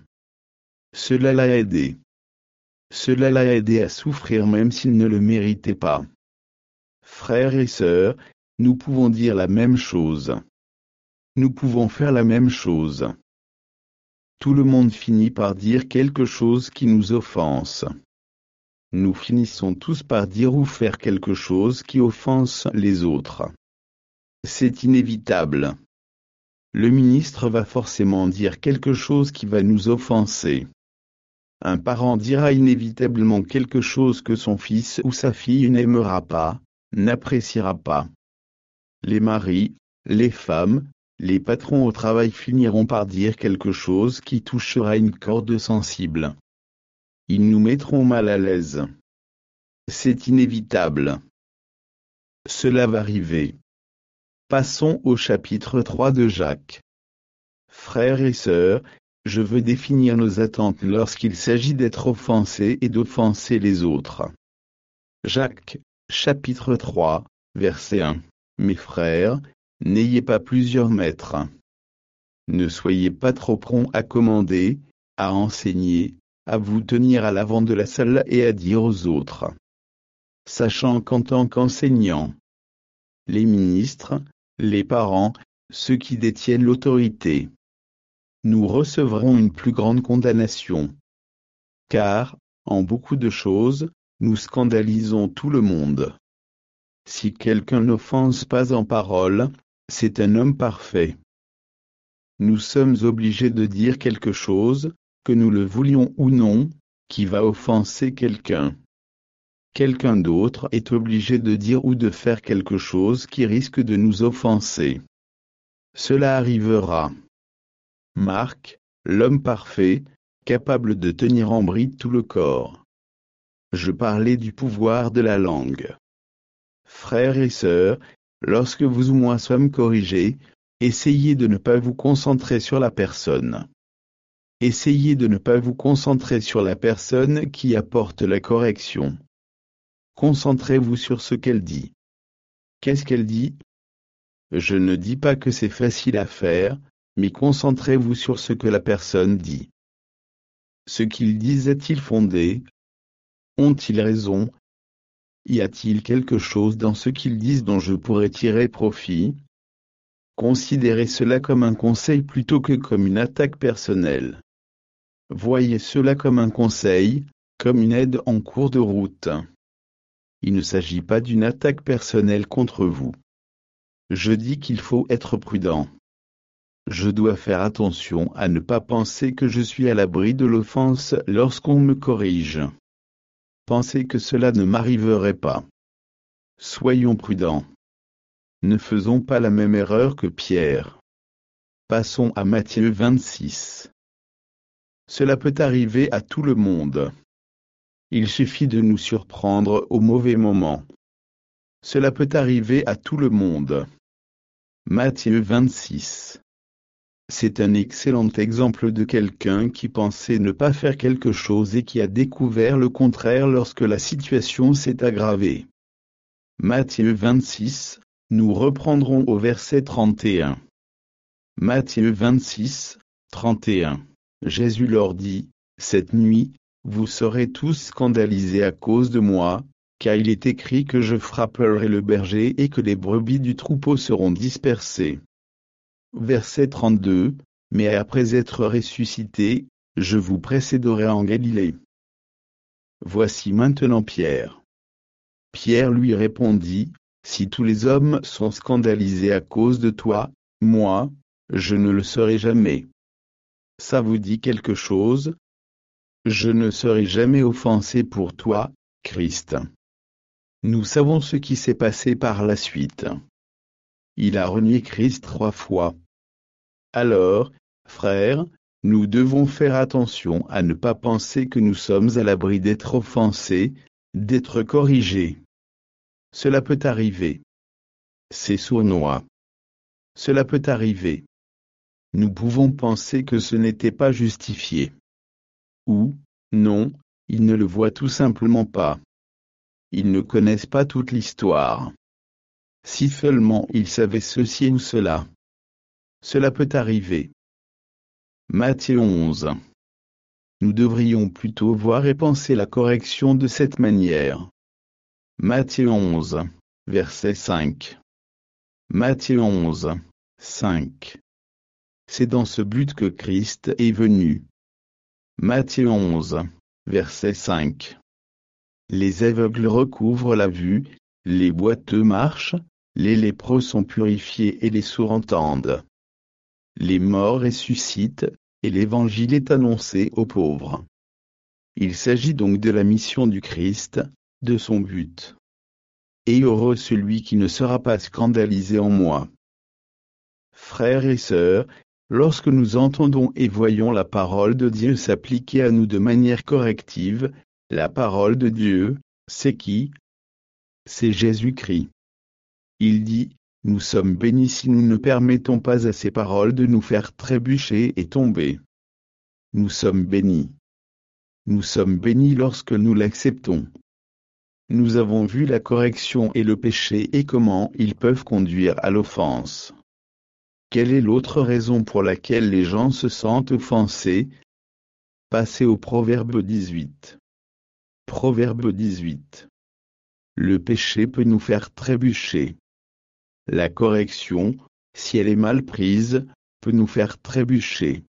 Cela l'a aidé. Cela l'a aidé à souffrir même s'il ne le méritait pas. Frères et sœurs, nous pouvons dire la même chose. Nous pouvons faire la même chose. Tout le monde finit par dire quelque chose qui nous offense. Nous finissons tous par dire ou faire quelque chose qui offense les autres. C'est inévitable. Le ministre va forcément dire quelque chose qui va nous offenser. Un parent dira inévitablement quelque chose que son fils ou sa fille n'aimera pas, n'appréciera pas. Les maris, les femmes, les patrons au travail finiront par dire quelque chose qui touchera une corde sensible. Ils nous mettront mal à l'aise. C'est inévitable. Cela va arriver. Passons au chapitre trois de Jacques. Frères et sœurs, je veux définir nos attentes lorsqu'il s'agit d'être offensé et d'offenser les autres. Jacques, chapitre trois, verset un. Mes frères, n'ayez pas plusieurs maîtres. Ne soyez pas trop prompts à commander, à enseigner, à vous tenir à l'avant de la salle et à dire aux autres. Sachant qu'en tant qu'enseignants, les ministres, les parents, ceux qui détiennent l'autorité, nous recevrons une plus grande condamnation. Car, en beaucoup de choses, nous scandalisons tout le monde. Si quelqu'un n'offense pas en parole, c'est un homme parfait. Nous sommes obligés de dire quelque chose, que nous le voulions ou non, qui va offenser quelqu'un. Quelqu'un d'autre est obligé de dire ou de faire quelque chose qui risque de nous offenser. Cela arrivera. Marc, l'homme parfait, capable de tenir en bride tout le corps. Je parlais du pouvoir de la langue. Frères et sœurs, lorsque vous ou moi sommes corrigés, essayez de ne pas vous concentrer sur la personne. Essayez de ne pas vous concentrer sur la personne qui apporte la correction. Concentrez-vous sur ce qu'elle dit. Qu'est-ce qu'elle dit? Je ne dis pas que c'est facile à faire, mais concentrez-vous sur ce que la personne dit. Ce qu'ils disent est-il fondé? Ont-ils raison? Y a-t-il quelque chose dans ce qu'ils disent dont je pourrais tirer profit? Considérez cela comme un conseil plutôt que comme une attaque personnelle. Voyez cela comme un conseil, comme une aide en cours de route. Il ne s'agit pas d'une attaque personnelle contre vous. Je dis qu'il faut être prudent. Je dois faire attention à ne pas penser que je suis à l'abri de l'offense lorsqu'on me corrige. Pensez que cela ne m'arriverait pas. Soyons prudents. Ne faisons pas la même erreur que Pierre. Passons à Matthieu vingt-six. Cela peut arriver à tout le monde. Il suffit de nous surprendre au mauvais moment. Cela peut arriver à tout le monde. Matthieu vingt-six. C'est un excellent exemple de quelqu'un qui pensait ne pas faire quelque chose et qui a découvert le contraire lorsque la situation s'est aggravée. Matthieu vingt-six, nous reprendrons au verset trente et un. Matthieu vingt-six, trente et un. Jésus leur dit, cette nuit, vous serez tous scandalisés à cause de moi, car il est écrit que je frapperai le berger et que les brebis du troupeau seront dispersées. Verset trente-deux. Mais après être ressuscité, je vous précéderai en Galilée. Voici maintenant Pierre. Pierre lui répondit, si tous les hommes sont scandalisés à cause de toi, moi, je ne le serai jamais. Ça vous dit quelque chose? Je ne serai jamais offensé pour toi, Christ. Nous savons ce qui s'est passé par la suite. Il a renié Christ trois fois. Alors, frères, nous devons faire attention à ne pas penser que nous sommes à l'abri d'être offensés, d'être corrigés. Cela peut arriver. C'est sournois. Cela peut arriver. Nous pouvons penser que ce n'était pas justifié. Ou, non, ils ne le voient tout simplement pas. Ils ne connaissent pas toute l'histoire. Si seulement ils savaient ceci ou cela. Cela peut arriver. Matthieu onze. Nous devrions plutôt voir et penser la correction de cette manière. Matthieu onze, verset cinq. Matthieu onze, cinq. C'est dans ce but que Christ est venu. Matthieu onze, verset cinq. Les aveugles recouvrent la vue, les boiteux marchent, les lépreux sont purifiés et les sourds entendent. Les morts ressuscitent, et l'évangile est annoncé aux pauvres. Il s'agit donc de la mission du Christ, de son but. Et heureux celui qui ne sera pas scandalisé en moi. Frères et sœurs, lorsque nous entendons et voyons la parole de Dieu s'appliquer à nous de manière corrective, la parole de Dieu, c'est qui? C'est Jésus-Christ. Il dit, nous sommes bénis si nous ne permettons pas à ces paroles de nous faire trébucher et tomber. Nous sommes bénis. Nous sommes bénis lorsque nous l'acceptons. Nous avons vu la correction et le péché et comment ils peuvent conduire à l'offense. Quelle est l'autre raison pour laquelle les gens se sentent offensés? Passez au Proverbe dix-huit. Proverbe dix-huit. Le péché peut nous faire trébucher. La correction, si elle est mal prise, peut nous faire trébucher.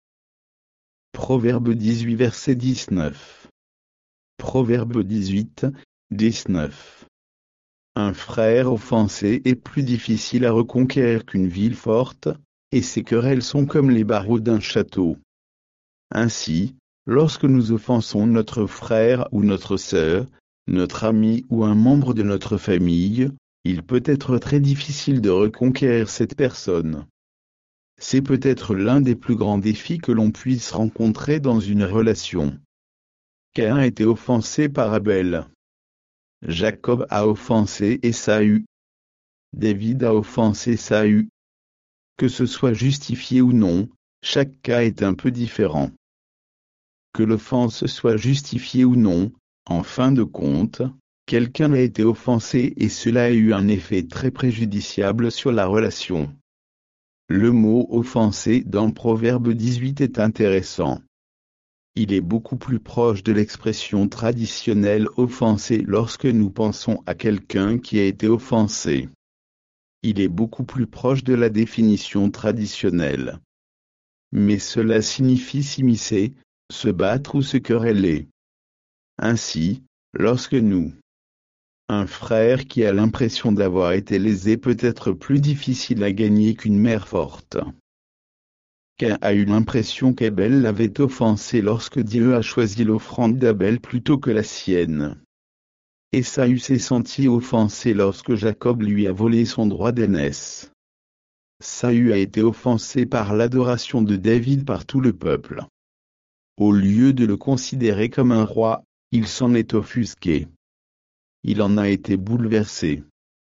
Proverbe dix-huit verset dix-neuf. Proverbe dix-huit, dix-neuf. Un frère offensé est plus difficile à reconquérir qu'une ville forte, et ses querelles sont comme les barreaux d'un château. Ainsi, lorsque nous offensons notre frère ou notre sœur, notre ami ou un membre de notre famille, il peut être très difficile de reconquérir cette personne. C'est peut-être l'un des plus grands défis que l'on puisse rencontrer dans une relation. Caïn a été offensé par Abel. Jacob a offensé Ésaü. David a offensé Saül. Que ce soit justifié ou non, chaque cas est un peu différent. Que l'offense soit justifiée ou non, en fin de compte, quelqu'un a été offensé et cela a eu un effet très préjudiciable sur la relation. Le mot « offensé » dans Proverbe dix-huit est intéressant. Il est beaucoup plus proche de l'expression traditionnelle « offensé » lorsque nous pensons à quelqu'un qui a été offensé. Il est beaucoup plus proche de la définition traditionnelle. Mais cela signifie s'immiscer, se battre ou se quereller. Ainsi, lorsque nous Un frère qui a l'impression d'avoir été lésé peut être plus difficile à gagner qu'une mère forte. Caïn a eu l'impression qu'Abel l'avait offensé lorsque Dieu a choisi l'offrande d'Abel plutôt que la sienne. Ésaü s'est senti offensé lorsque Jacob lui a volé son droit d'aînesse. Saül a été offensé par l'adoration de David par tout le peuple. Au lieu de le considérer comme un roi, il s'en est offusqué. Il en a été bouleversé.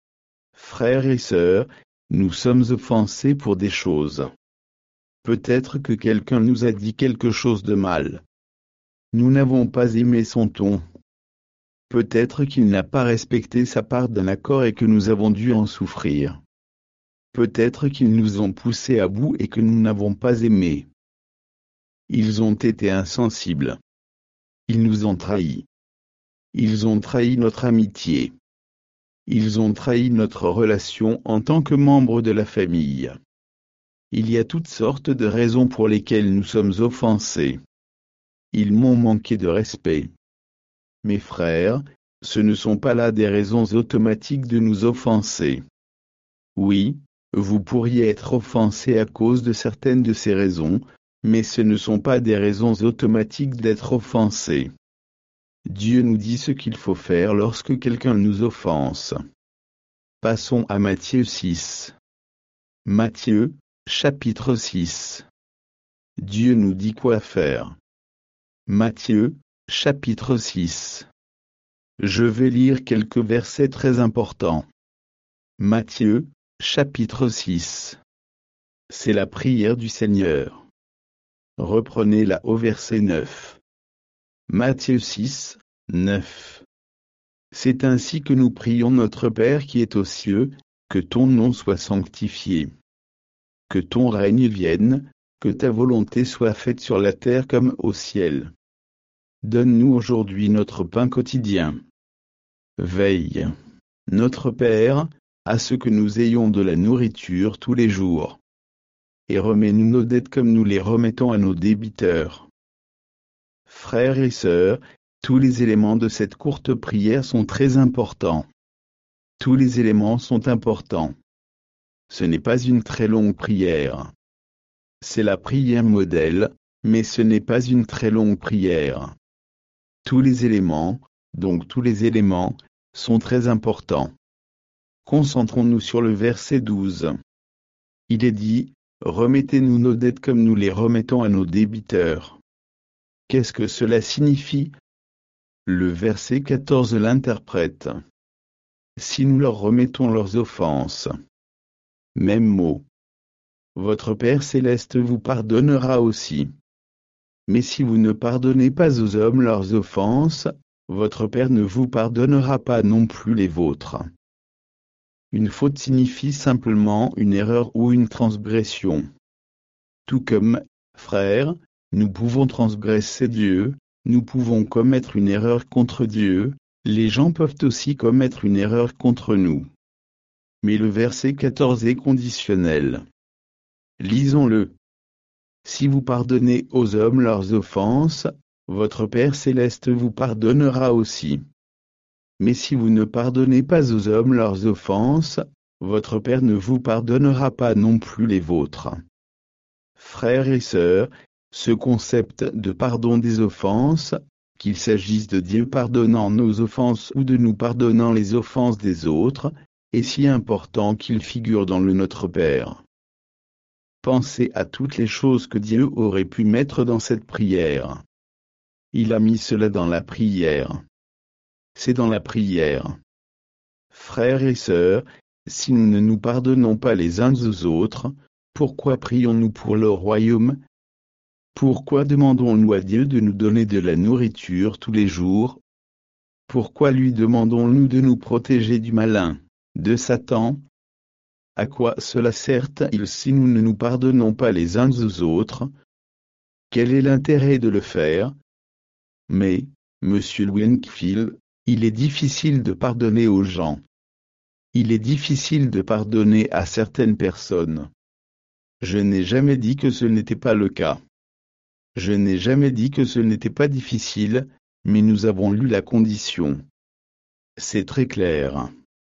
Frères et sœurs, nous sommes offensés pour des choses. Peut-être que quelqu'un nous a dit quelque chose de mal. Nous n'avons pas aimé son ton. Peut-être qu'il n'a pas respecté sa part d'un accord et que nous avons dû en souffrir. Peut-être qu'ils nous ont poussés à bout et que nous n'avons pas aimé. Ils ont été insensibles. Ils nous ont trahis. Ils ont trahi notre amitié. Ils ont trahi notre relation en tant que membres de la famille. Il y a toutes sortes de raisons pour lesquelles nous sommes offensés. Ils m'ont manqué de respect. Mes frères, ce ne sont pas là des raisons automatiques de nous offenser. Oui, vous pourriez être offensé à cause de certaines de ces raisons, mais ce ne sont pas des raisons automatiques d'être offensé. Dieu nous dit ce qu'il faut faire lorsque quelqu'un nous offense. Passons à Matthieu six. Matthieu, chapitre six. Dieu nous dit quoi faire. Matthieu, chapitre six. Je vais lire quelques versets très importants. Matthieu, chapitre six. C'est la prière du Seigneur. Reprenez-la au verset neuf. Matthieu six, neuf. C'est ainsi que nous prions notre Père qui est aux cieux, que ton nom soit sanctifié. Que ton règne vienne, que ta volonté soit faite sur la terre comme au ciel. Donne-nous aujourd'hui notre pain quotidien. Veille, notre Père, à ce que nous ayons de la nourriture tous les jours. Et remets-nous nos dettes comme nous les remettons à nos débiteurs. Frères et sœurs, tous les éléments de cette courte prière sont très importants. Tous les éléments sont importants. Ce n'est pas une très longue prière. C'est la prière modèle, mais ce n'est pas une très longue prière. Tous les éléments, donc tous les éléments, sont très importants. Concentrons-nous sur le verset douze. Il est dit, « Remettez-nous nos dettes comme nous les remettons à nos débiteurs ». Qu'est-ce que cela signifie? Le verset quatorze l'interprète. Si nous leur remettons leurs offenses. Même mot. Votre Père céleste vous pardonnera aussi. Mais si vous ne pardonnez pas aux hommes leurs offenses, votre Père ne vous pardonnera pas non plus les vôtres. Une faute signifie simplement une erreur ou une transgression. Tout comme, frères, nous pouvons transgresser Dieu, nous pouvons commettre une erreur contre Dieu, les gens peuvent aussi commettre une erreur contre nous. Mais le verset quatorze est conditionnel. Lisons-le. Si vous pardonnez aux hommes leurs offenses, votre Père céleste vous pardonnera aussi. Mais si vous ne pardonnez pas aux hommes leurs offenses, votre Père ne vous pardonnera pas non plus les vôtres. Frères et sœurs, ce concept de pardon des offenses, qu'il s'agisse de Dieu pardonnant nos offenses ou de nous pardonnant les offenses des autres, est si important qu'il figure dans le Notre Père. Pensez à toutes les choses que Dieu aurait pu mettre dans cette prière. Il a mis cela dans la prière. C'est dans la prière. Frères et sœurs, si nous ne nous pardonnons pas les uns aux autres, pourquoi prions-nous pour le royaume? Pourquoi demandons-nous à Dieu de nous donner de la nourriture tous les jours? Pourquoi lui demandons-nous de nous protéger du malin, de Satan? À quoi cela sert-il si nous ne nous pardonnons pas les uns aux autres? Quel est l'intérêt de le faire? Mais, Monsieur Winkfield, il est difficile de pardonner aux gens. Il est difficile de pardonner à certaines personnes. Je n'ai jamais dit que ce n'était pas le cas. Je n'ai jamais dit que ce n'était pas difficile, mais nous avons lu la condition. C'est très clair.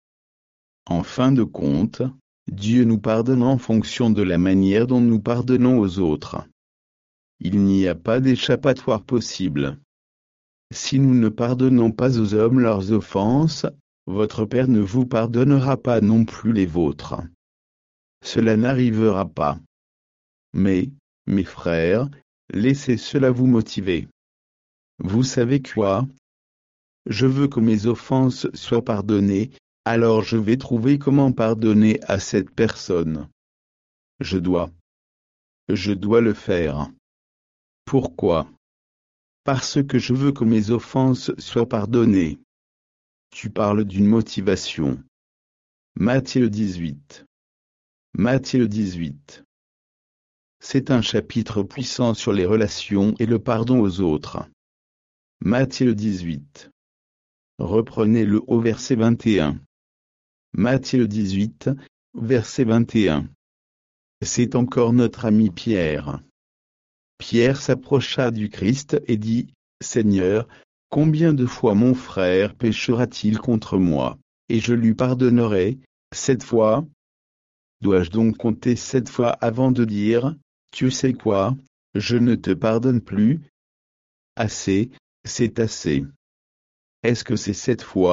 En fin de compte, Dieu nous pardonne en fonction de la manière dont nous pardonnons aux autres. Il n'y a pas d'échappatoire possible. Si nous ne pardonnons pas aux hommes leurs offenses, votre Père ne vous pardonnera pas non plus les vôtres. Cela n'arrivera pas. Mais, mes frères, laissez cela vous motiver. Vous savez quoi? Je veux que mes offenses soient pardonnées, alors je vais trouver comment pardonner à cette personne. Je dois. Je dois le faire. Pourquoi? Parce que je veux que mes offenses soient pardonnées. Tu parles d'une motivation. Matthieu dix-huit. Matthieu dix-huit. C'est un chapitre puissant sur les relations et le pardon aux autres. Matthieu dix-huit. Reprenez-le au verset vingt et un. Matthieu dix-huit, verset vingt et un. C'est encore notre ami Pierre. Pierre s'approcha du Christ et dit, « Seigneur, combien de fois mon frère péchera-t-il contre moi, et je lui pardonnerai, sept fois? Dois-je donc compter sept fois avant de dire, tu sais quoi, je ne te pardonne plus? Assez, c'est assez. Est-ce que c'est sept fois? »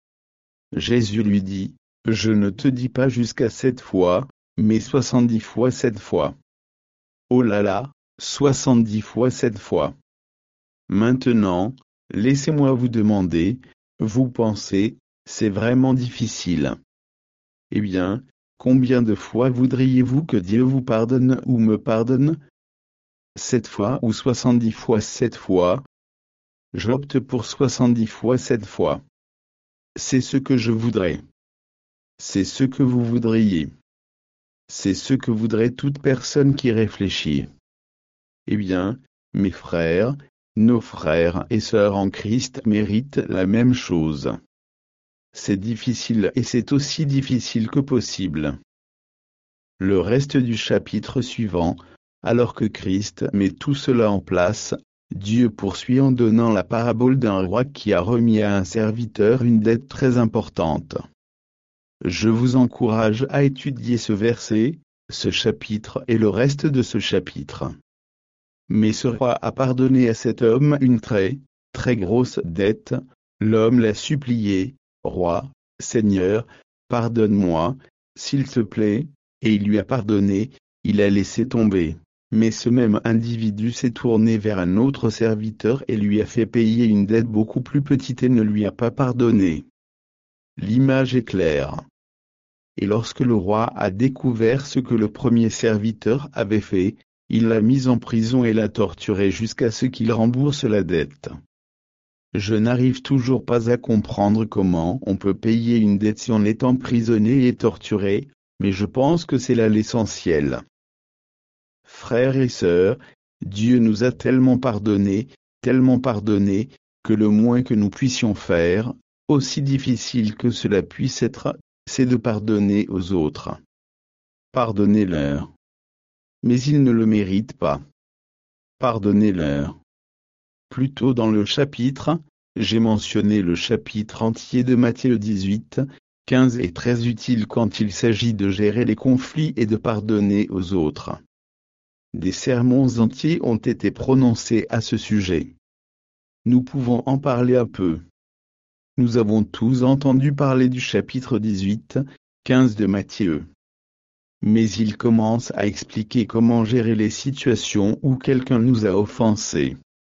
Jésus lui dit, « Je ne te dis pas jusqu'à sept fois, mais soixante-dix fois sept fois. » Oh là là, soixante-dix fois sept fois. Maintenant, laissez-moi vous demander, vous pensez, c'est vraiment difficile. Eh bien, combien de fois voudriez-vous que Dieu vous pardonne ou me pardonne? Sept fois ou soixante-dix fois sept fois? J'opte pour soixante-dix fois sept fois. C'est ce que je voudrais. C'est ce que vous voudriez. C'est ce que voudrait toute personne qui réfléchit. Eh bien, mes frères, nos frères et sœurs en Christ méritent la même chose. C'est difficile et c'est aussi difficile que possible. Le reste du chapitre suivant, alors que Christ met tout cela en place, Dieu poursuit en donnant la parabole d'un roi qui a remis à un serviteur une dette très importante. Je vous encourage à étudier ce verset, ce chapitre et le reste de ce chapitre. Mais ce roi a pardonné à cet homme une très, très grosse dette. L'homme l'a supplié, « Roi, Seigneur, pardonne-moi, s'il te plaît », et il lui a pardonné, il a laissé tomber. Mais ce même individu s'est tourné vers un autre serviteur et lui a fait payer une dette beaucoup plus petite et ne lui a pas pardonné. L'image est claire. Et lorsque le roi a découvert ce que le premier serviteur avait fait, il l'a mis en prison et l'a torturé jusqu'à ce qu'il rembourse la dette. Je n'arrive toujours pas à comprendre comment on peut payer une dette si on est emprisonné et torturé, mais je pense que c'est là l'essentiel. Frères et sœurs, Dieu nous a tellement pardonné, tellement pardonné, que le moins que nous puissions faire, aussi difficile que cela puisse être, c'est de pardonner aux autres. Pardonnez-leur. Mais ils ne le méritent pas. Pardonnez-leur. Plus tôt dans le chapitre, j'ai mentionné le chapitre entier de Matthieu dix-huit, quinze est très utile quand il s'agit de gérer les conflits et de pardonner aux autres. Des sermons entiers ont été prononcés à ce sujet. Nous pouvons en parler un peu. Nous avons tous entendu parler du chapitre dix-huit, quinze de Matthieu. Mais il commence à expliquer comment gérer les situations où quelqu'un nous a offensés.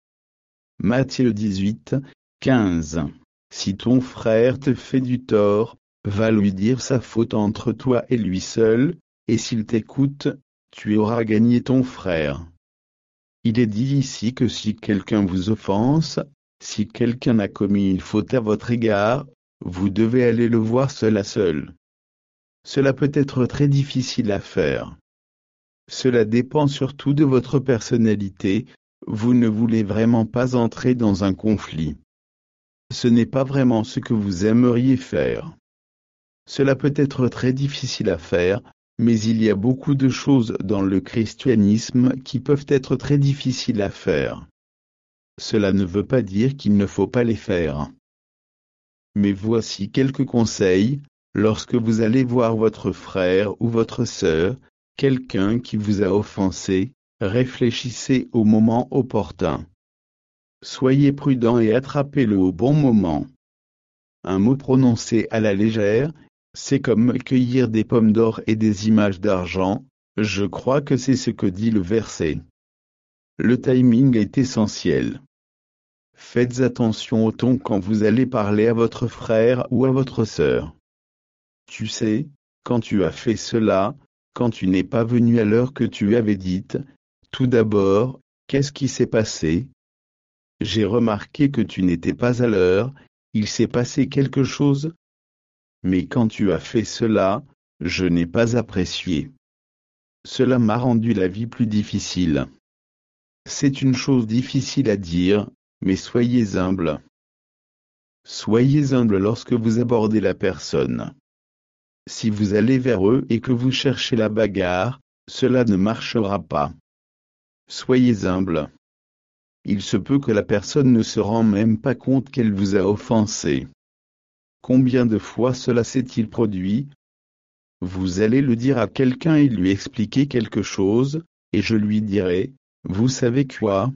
Matthieu dix-huit, quinze. Si ton frère te fait du tort, va lui dire sa faute entre toi et lui seul, et s'il t'écoute, tu auras gagné ton frère. Il est dit ici que si quelqu'un vous offense, si quelqu'un a commis une faute à votre égard, vous devez aller le voir seul à seul. Cela peut être très difficile à faire. Cela dépend surtout de votre personnalité, vous ne voulez vraiment pas entrer dans un conflit. Ce n'est pas vraiment ce que vous aimeriez faire. Cela peut être très difficile à faire, mais il y a beaucoup de choses dans le christianisme qui peuvent être très difficiles à faire. Cela ne veut pas dire qu'il ne faut pas les faire. Mais voici quelques conseils, lorsque vous allez voir votre frère ou votre sœur, quelqu'un qui vous a offensé, réfléchissez au moment opportun. Soyez prudent et attrapez-le au bon moment. Un mot prononcé à la légère, c'est comme cueillir des pommes d'or et des images d'argent, je crois que c'est ce que dit le verset. Le timing est essentiel. Faites attention au ton quand vous allez parler à votre frère ou à votre sœur. Tu sais, quand tu as fait cela, quand tu n'es pas venu à l'heure que tu avais dite, tout d'abord, qu'est-ce qui s'est passé? J'ai remarqué que tu n'étais pas à l'heure, il s'est passé quelque chose? Mais quand tu as fait cela, je n'ai pas apprécié. cela m'a rendu la vie plus difficile. C'est une chose difficile à dire, mais soyez humble. Soyez humble lorsque vous abordez la personne. Si vous allez vers eux et que vous cherchez la bagarre, cela ne marchera pas. Soyez humble. Il se peut que la personne ne se rend même pas compte qu'elle vous a offensé. Combien de fois cela s'est-il produit? Vous allez le dire à quelqu'un et lui expliquer quelque chose, et je lui dirai, vous savez quoi?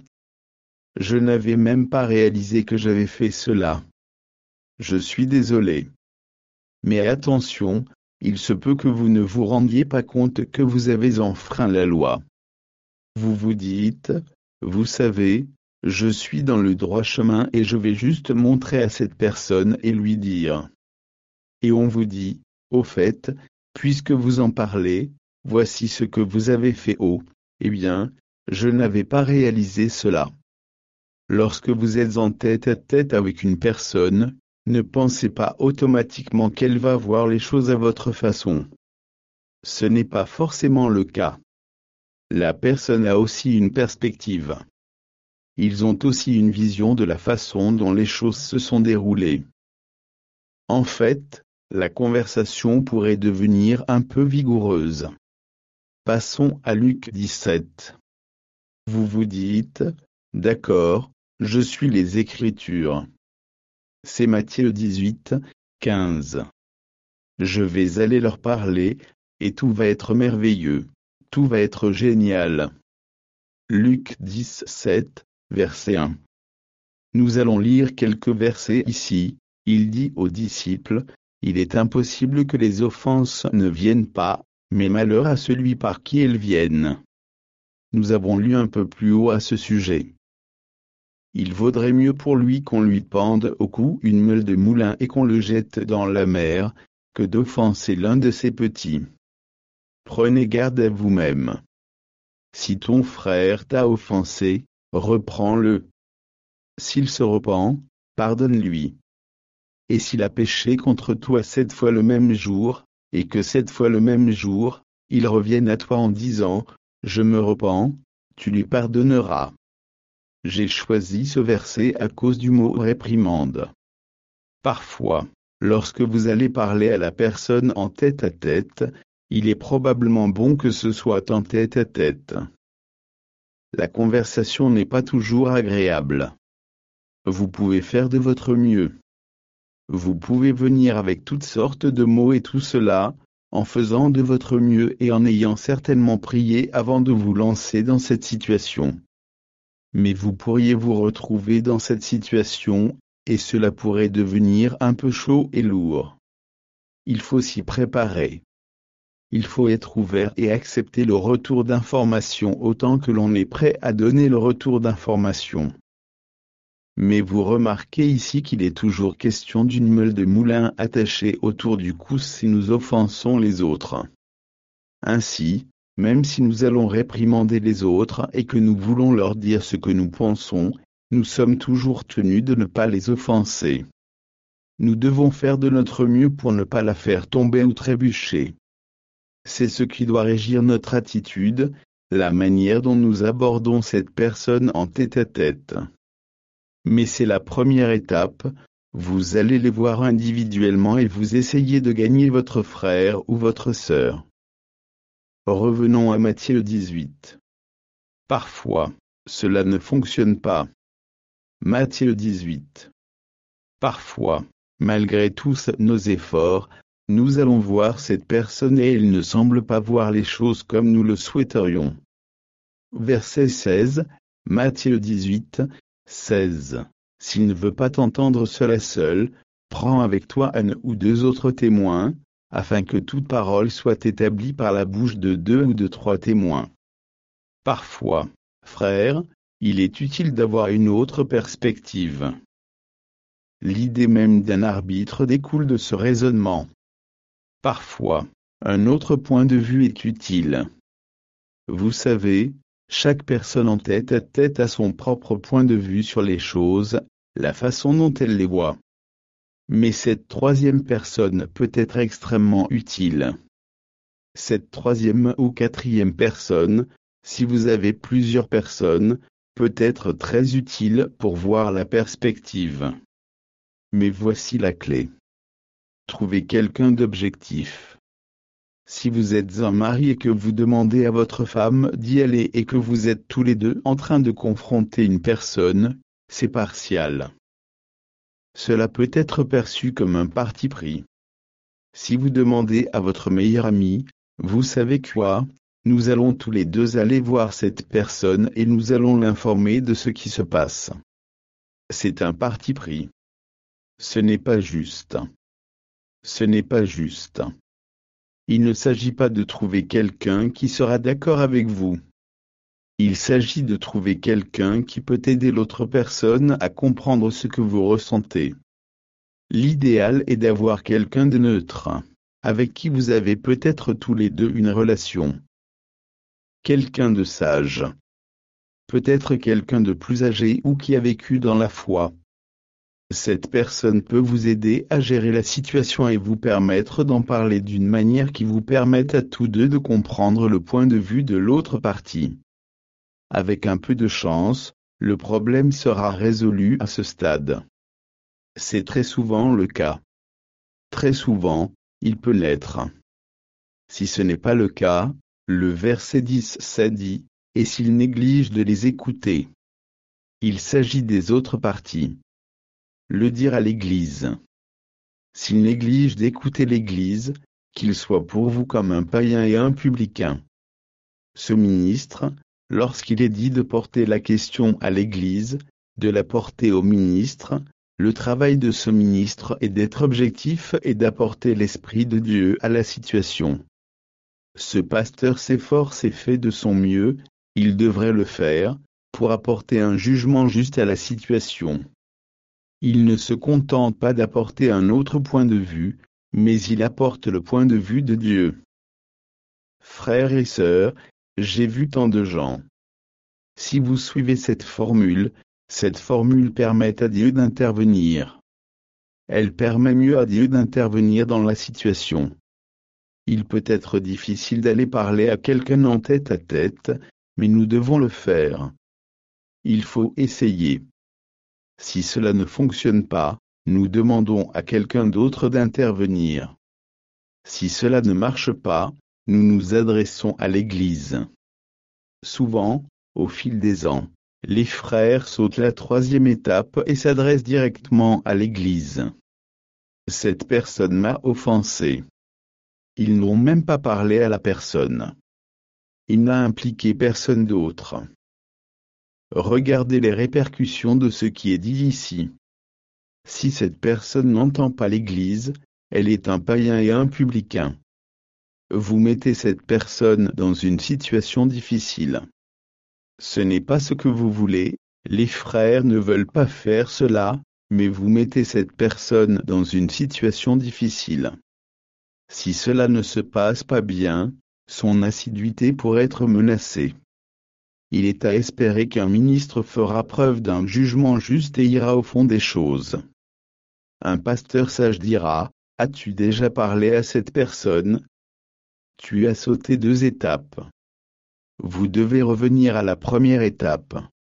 Je n'avais même pas réalisé que j'avais fait cela. Je suis désolé. Mais attention, il se peut que vous ne vous rendiez pas compte que vous avez enfreint la loi. Vous vous dites, vous savez, je suis dans le droit chemin et je vais juste montrer à cette personne et lui dire. Et on vous dit, au fait, puisque vous en parlez, voici ce que vous avez fait. Oh, eh bien, je n'avais pas réalisé cela. Lorsque vous êtes en tête-à-tête avec une personne, ne pensez pas automatiquement qu'elle va voir les choses à votre façon. Ce n'est pas forcément le cas. La personne a aussi une perspective. Ils ont aussi une vision de la façon dont les choses se sont déroulées. En fait, la conversation pourrait devenir un peu vigoureuse. Passons à Luc dix-sept. Vous vous dites, d'accord, je suis les Écritures. C'est Matthieu dix-huit, quinze. Je vais aller leur parler, et tout va être merveilleux, tout va être génial. Luc dix-sept, verset un. Nous allons lire quelques versets ici. Il dit aux disciples, il est impossible que les offenses ne viennent pas, mais malheur à celui par qui elles viennent. Nous avons lu un peu plus haut à ce sujet. Il vaudrait mieux pour lui qu'on lui pende au cou une meule de moulin et qu'on le jette dans la mer, que d'offenser l'un de ses petits. Prenez garde à vous-même. Si ton frère t'a offensé, reprends-le. S'il se repent, pardonne-lui. Et s'il a péché contre toi sept fois le même jour, et que sept fois le même jour, il revienne à toi en disant, je me repens, tu lui pardonneras. J'ai choisi ce verset à cause du mot réprimande. Parfois, lorsque vous allez parler à la personne en tête-à-tête, il est probablement bon que ce soit en tête-à-tête. La conversation n'est pas toujours agréable. Vous pouvez faire de votre mieux. Vous pouvez venir avec toutes sortes de mots et tout cela, en faisant de votre mieux et en ayant certainement prié avant de vous lancer dans cette situation. Mais vous pourriez vous retrouver dans cette situation, et cela pourrait devenir un peu chaud et lourd. Il faut s'y préparer. Il faut être ouvert et accepter le retour d'information autant que l'on est prêt à donner le retour d'information. Mais vous remarquez ici qu'il est toujours question d'une meule de moulin attachée autour du cou si nous offensons les autres. Ainsi, même si nous allons réprimander les autres et que nous voulons leur dire ce que nous pensons, nous sommes toujours tenus de ne pas les offenser. Nous devons faire de notre mieux pour ne pas la faire tomber ou trébucher. C'est ce qui doit régir notre attitude, la manière dont nous abordons cette personne en tête-à-tête. Mais c'est la première étape, vous allez les voir individuellement et vous essayez de gagner votre frère ou votre sœur. Revenons à Matthieu dix-huit. Parfois, cela ne fonctionne pas. Matthieu dix-huit. Parfois, malgré tous nos efforts, nous allons voir cette personne et elle ne semble pas voir les choses comme nous le souhaiterions. Verset seize, Matthieu dix-huit, seize. S'il ne veut pas t'entendre seul à seul, prends avec toi un ou deux autres témoins, afin que toute parole soit établie par la bouche de deux ou de trois témoins. Parfois, frère, il est utile d'avoir une autre perspective. L'idée même d'un arbitre découle de ce raisonnement. Parfois, un autre point de vue est utile. Vous savez, chaque personne en tête-à-tête a son propre point de vue sur les choses, la façon dont elle les voit. Mais cette troisième personne peut être extrêmement utile. Cette troisième ou quatrième personne, si vous avez plusieurs personnes, peut être très utile pour voir la perspective. Mais voici la clé. Trouvez quelqu'un d'objectif. Si vous êtes un mari et que vous demandez à votre femme d'y aller et que vous êtes tous les deux en train de confronter une personne, c'est partial. Cela peut être perçu comme un parti pris. Si vous demandez à votre meilleur ami, vous savez quoi, nous allons tous les deux aller voir cette personne et nous allons l'informer de ce qui se passe. C'est un parti pris. Ce n'est pas juste. Ce n'est pas juste. Il ne s'agit pas de trouver quelqu'un qui sera d'accord avec vous. Il s'agit de trouver quelqu'un qui peut aider l'autre personne à comprendre ce que vous ressentez. L'idéal est d'avoir quelqu'un de neutre, avec qui vous avez peut-être tous les deux une relation. Quelqu'un de sage. Peut-être quelqu'un de plus âgé ou qui a vécu dans la foi. Cette personne peut vous aider à gérer la situation et vous permettre d'en parler d'une manière qui vous permette à tous deux de comprendre le point de vue de l'autre partie. Avec un peu de chance, le problème sera résolu à ce stade. C'est très souvent le cas. Très souvent, il peut l'être. Si ce n'est pas le cas, le verset dix ça dit, « Et s'il néglige de les écouter ?» Il s'agit des autres parties. Le dire à l'Église. S'il néglige d'écouter l'Église, qu'il soit pour vous comme un païen et un publicain. Ce ministre, lorsqu'il est dit de porter la question à l'Église, de la porter au ministre, le travail de ce ministre est d'être objectif et d'apporter l'Esprit de Dieu à la situation. Ce pasteur s'efforce et fait de son mieux, il devrait le faire, pour apporter un jugement juste à la situation. Il ne se contente pas d'apporter un autre point de vue, mais il apporte le point de vue de Dieu. Frères et sœurs, j'ai vu tant de gens. Si vous suivez cette formule, cette formule permet à Dieu d'intervenir. Elle permet mieux à Dieu d'intervenir dans la situation. Il peut être difficile d'aller parler à quelqu'un en tête à tête, mais nous devons le faire. Il faut essayer. Si cela ne fonctionne pas, nous demandons à quelqu'un d'autre d'intervenir. Si cela ne marche pas, nous nous adressons à l'Église. Souvent, au fil des ans, les frères sautent la troisième étape et s'adressent directement à l'Église. Cette personne m'a offensé. Ils n'ont même pas parlé à la personne. Il n'a impliqué personne d'autre. Regardez les répercussions de ce qui est dit ici. Si cette personne n'entend pas l'Église, elle est un païen et un publicain. Vous mettez cette personne dans une situation difficile. Ce n'est pas ce que vous voulez, les frères ne veulent pas faire cela, mais vous mettez cette personne dans une situation difficile. Si cela ne se passe pas bien, son assiduité pourrait être menacée. Il est à espérer qu'un ministre fera preuve d'un jugement juste et ira au fond des choses. Un pasteur sage dira, « As-tu déjà parlé à cette personne ? Tu as sauté deux étapes. Vous devez revenir à la première étape. »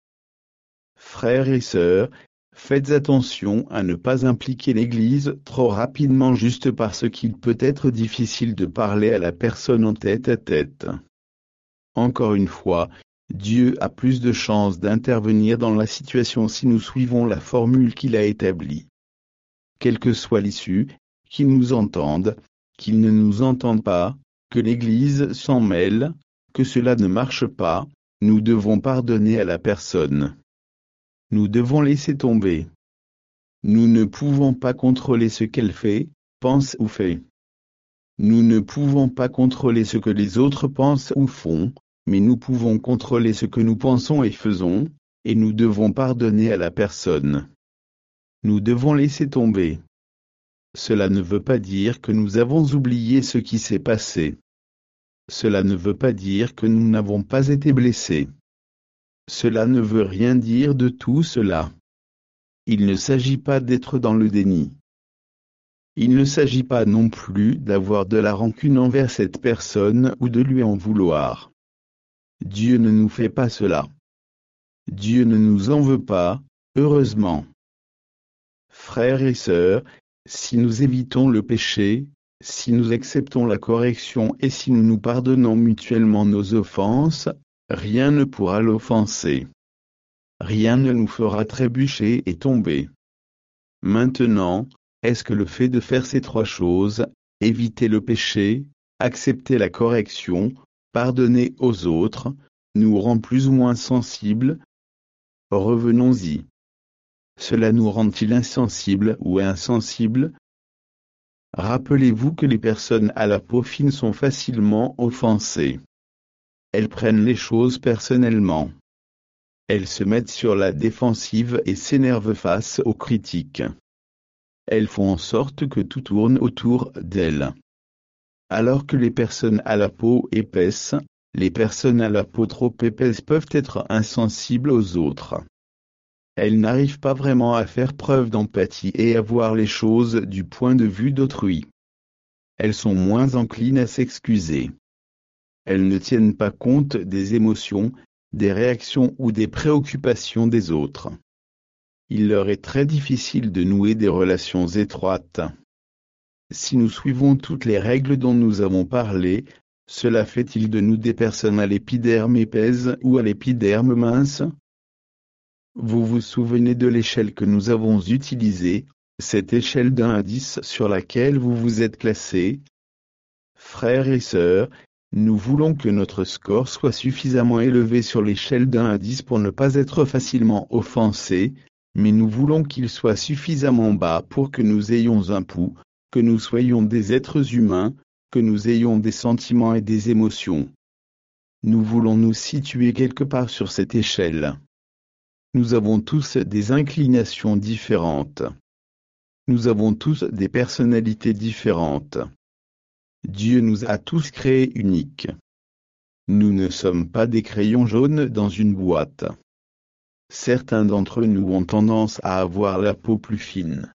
Frères et sœurs, faites attention à ne pas impliquer l'Église trop rapidement juste parce qu'il peut être difficile de parler à la personne en tête à tête. Encore une fois, Dieu a plus de chances d'intervenir dans la situation si nous suivons la formule qu'il a établie. Quelle que soit l'issue, qu'il nous entende, qu'il ne nous entende pas, que l'Église s'en mêle, que cela ne marche pas, nous devons pardonner à la personne. Nous devons laisser tomber. Nous ne pouvons pas contrôler ce qu'elle fait, pense ou fait. Nous ne pouvons pas contrôler ce que les autres pensent ou font, mais nous pouvons contrôler ce que nous pensons et faisons, et nous devons pardonner à la personne. Nous devons laisser tomber. Cela ne veut pas dire que nous avons oublié ce qui s'est passé. Cela ne veut pas dire que nous n'avons pas été blessés. Cela ne veut rien dire de tout cela. Il ne s'agit pas d'être dans le déni. Il ne s'agit pas non plus d'avoir de la rancune envers cette personne ou de lui en vouloir. Dieu ne nous fait pas cela. Dieu ne nous en veut pas, heureusement. Frères et sœurs, si nous évitons le péché, si nous acceptons la correction et si nous nous pardonnons mutuellement nos offenses, rien ne pourra l'offenser. Rien ne nous fera trébucher et tomber. Maintenant, est-ce que le fait de faire ces trois choses, éviter le péché, accepter la correction, pardonner aux autres, nous rend plus ou moins sensibles? Revenons-y. Cela nous rend-il insensibles ou insensibles? Rappelez-vous que les personnes à la peau fine sont facilement offensées. Elles prennent les choses personnellement. Elles se mettent sur la défensive et s'énervent face aux critiques. Elles font en sorte que tout tourne autour d'elles. Alors que les personnes à la peau épaisse, les personnes à la peau trop épaisse peuvent être insensibles aux autres. Elles n'arrivent pas vraiment à faire preuve d'empathie et à voir les choses du point de vue d'autrui. Elles sont moins enclines à s'excuser. Elles ne tiennent pas compte des émotions, des réactions ou des préoccupations des autres. Il leur est très difficile de nouer des relations étroites. Si nous suivons toutes les règles dont nous avons parlé, cela fait-il de nous des personnes à l'épiderme épaisse ou à l'épiderme mince? Vous vous souvenez de l'échelle que nous avons utilisée, cette échelle d'un à dix sur laquelle vous vous êtes classés? Frères et sœurs, nous voulons que notre score soit suffisamment élevé sur l'échelle d'un à dix pour ne pas être facilement offensés, mais nous voulons qu'il soit suffisamment bas pour que nous ayons un pouls, que nous soyons des êtres humains, que nous ayons des sentiments et des émotions. Nous voulons nous situer quelque part sur cette échelle. Nous avons tous des inclinations différentes. Nous avons tous des personnalités différentes. Dieu nous a tous créés uniques. Nous ne sommes pas des crayons jaunes dans une boîte. Certains d'entre nous ont tendance à avoir la peau plus fine.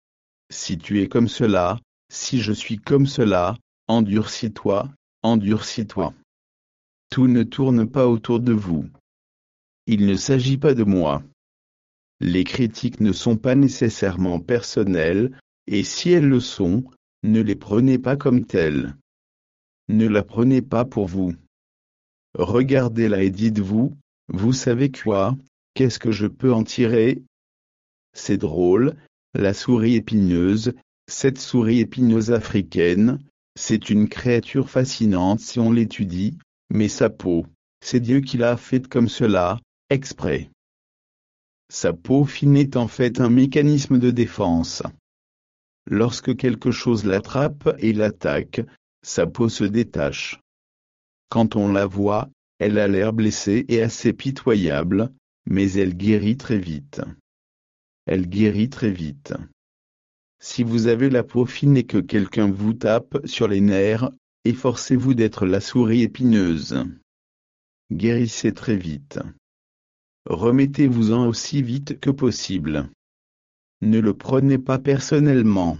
Si tu es comme cela, si je suis comme cela, endurcis-toi, endurcis-toi. Tout ne tourne pas autour de vous. Il ne s'agit pas de moi. Les critiques ne sont pas nécessairement personnelles, et si elles le sont, ne les prenez pas comme telles. Ne la prenez pas pour vous. Regardez-la et dites-vous, vous savez quoi, qu'est-ce que je peux en tirer? C'est drôle, la souris épineuse, cette souris épineuse africaine, c'est une créature fascinante si on l'étudie, mais sa peau, c'est Dieu qui l'a faite comme cela, exprès. Sa peau fine est en fait un mécanisme de défense. Lorsque quelque chose l'attrape et l'attaque, sa peau se détache. Quand on la voit, elle a l'air blessée et assez pitoyable, mais elle guérit très vite. Elle guérit très vite. Si vous avez la peau fine et que quelqu'un vous tape sur les nerfs, efforcez-vous d'être la souris épineuse. Guérissez très vite. Remettez-vous-en aussi vite que possible. Ne le prenez pas personnellement.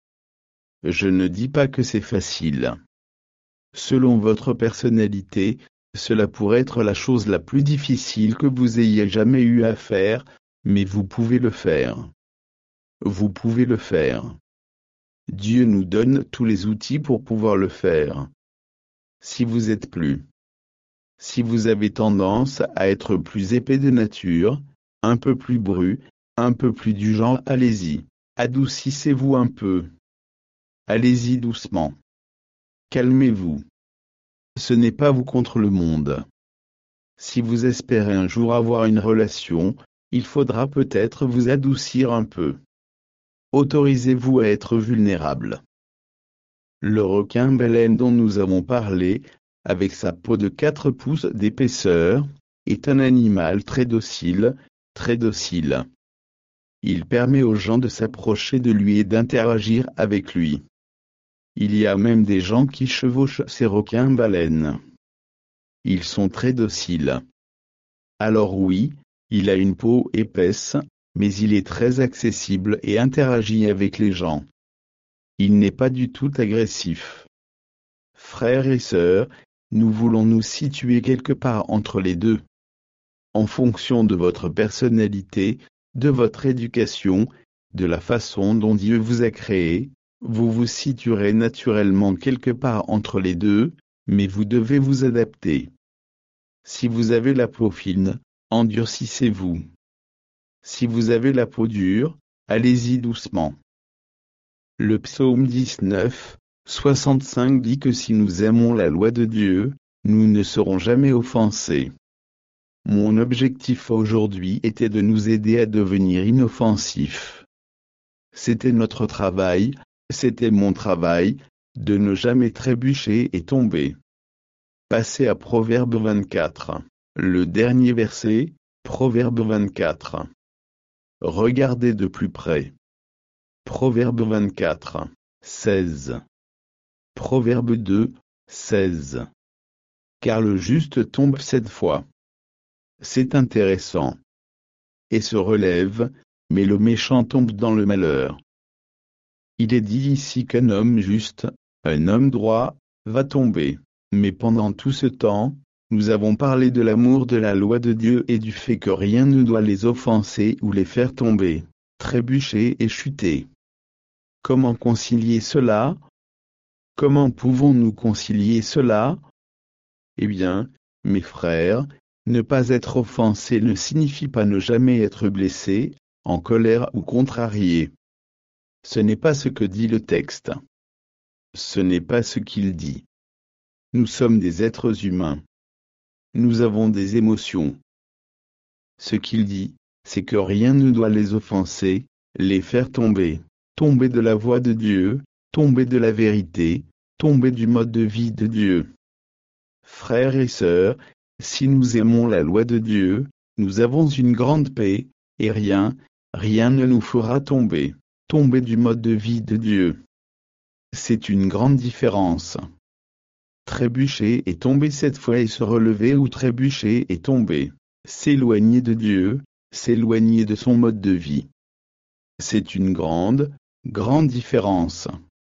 Je ne dis pas que c'est facile. Selon votre personnalité, cela pourrait être la chose la plus difficile que vous ayez jamais eu à faire, mais vous pouvez le faire. Vous pouvez le faire. Dieu nous donne tous les outils pour pouvoir le faire. Si vous êtes plus. Si vous avez tendance à être plus épais de nature, un peu plus bru, un peu plus du genre allez-y, adoucissez-vous un peu. Allez-y doucement. Calmez-vous. Ce n'est pas vous contre le monde. Si vous espérez un jour avoir une relation, il faudra peut-être vous adoucir un peu. Autorisez-vous à être vulnérable. Le requin-baleine dont nous avons parlé, avec sa peau de quatre pouces d'épaisseur, est un animal très docile, très docile. Il permet aux gens de s'approcher de lui et d'interagir avec lui. Il y a même des gens qui chevauchent ces requins-baleines. Ils sont très dociles. Alors oui, il a une peau épaisse, mais il est très accessible et interagit avec les gens. Il n'est pas du tout agressif. Frères et sœurs, nous voulons nous situer quelque part entre les deux. En fonction de votre personnalité, de votre éducation, de la façon dont Dieu vous a créé, vous vous situerez naturellement quelque part entre les deux, mais vous devez vous adapter. Si vous avez la peau fine, endurcissez-vous. Si vous avez la peau dure, allez-y doucement. Le psaume dix-neuf, soixante-cinq dit que si nous aimons la loi de Dieu, nous ne serons jamais offensés. Mon objectif aujourd'hui était de nous aider à devenir inoffensifs. C'était notre travail, c'était mon travail, de ne jamais trébucher et tomber. Passez à Proverbe vingt-quatre. Le dernier verset, Proverbe vingt-quatre. Regardez de plus près. Proverbe vingt-quatre, seize. Proverbe deux, seize. Car le juste tombe sept fois. C'est intéressant. Et se relève, mais le méchant tombe dans le malheur. Il est dit ici qu'un homme juste, un homme droit, va tomber. Mais pendant tout ce temps, nous avons parlé de l'amour de la loi de Dieu et du fait que rien ne doit les offenser ou les faire tomber, trébucher et chuter. Comment concilier cela? Comment pouvons-nous concilier cela? Eh bien, mes frères, ne pas être offensé ne signifie pas ne jamais être blessé, en colère ou contrarié. Ce n'est pas ce que dit le texte. Ce n'est pas ce qu'il dit. Nous sommes des êtres humains. Nous avons des émotions. Ce qu'il dit, c'est que rien ne doit les offenser, les faire tomber, tomber de la voie de Dieu, tomber de la vérité, tomber du mode de vie de Dieu. Frères et sœurs, si nous aimons la loi de Dieu, nous avons une grande paix, et rien, rien ne nous fera tomber, tomber du mode de vie de Dieu. C'est une grande différence. Trébucher et tomber cette fois et se relever ou trébucher et tomber, s'éloigner de Dieu, s'éloigner de son mode de vie. C'est une grande, grande différence.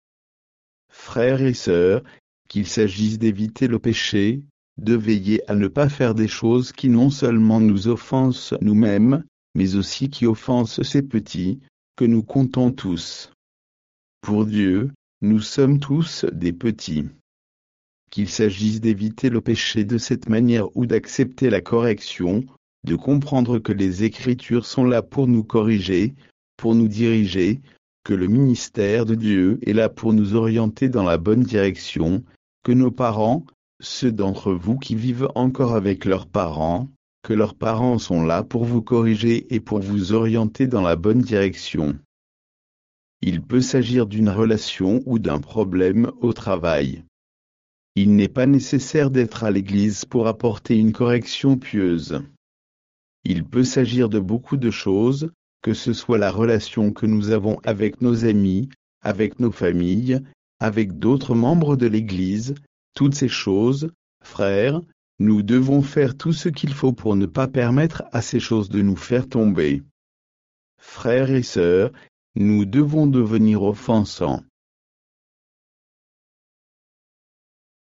Frères et sœurs, qu'il s'agisse d'éviter le péché, de veiller à ne pas faire des choses qui non seulement nous offensent nous-mêmes, mais aussi qui offensent ces petits, que nous comptons tous. Pour Dieu, nous sommes tous des petits. Qu'il s'agisse d'éviter le péché de cette manière ou d'accepter la correction, de comprendre que les Écritures sont là pour nous corriger, pour nous diriger, que le ministère de Dieu est là pour nous orienter dans la bonne direction, que nos parents, ceux d'entre vous qui vivent encore avec leurs parents, que leurs parents sont là pour vous corriger et pour vous orienter dans la bonne direction. Il peut s'agir d'une relation ou d'un problème au travail. Il n'est pas nécessaire d'être à l'église pour apporter une correction pieuse. Il peut s'agir de beaucoup de choses, que ce soit la relation que nous avons avec nos amis, avec nos familles, avec d'autres membres de l'église, toutes ces choses, frères, nous devons faire tout ce qu'il faut pour ne pas permettre à ces choses de nous faire tomber. Frères et sœurs, nous devons devenir offensants.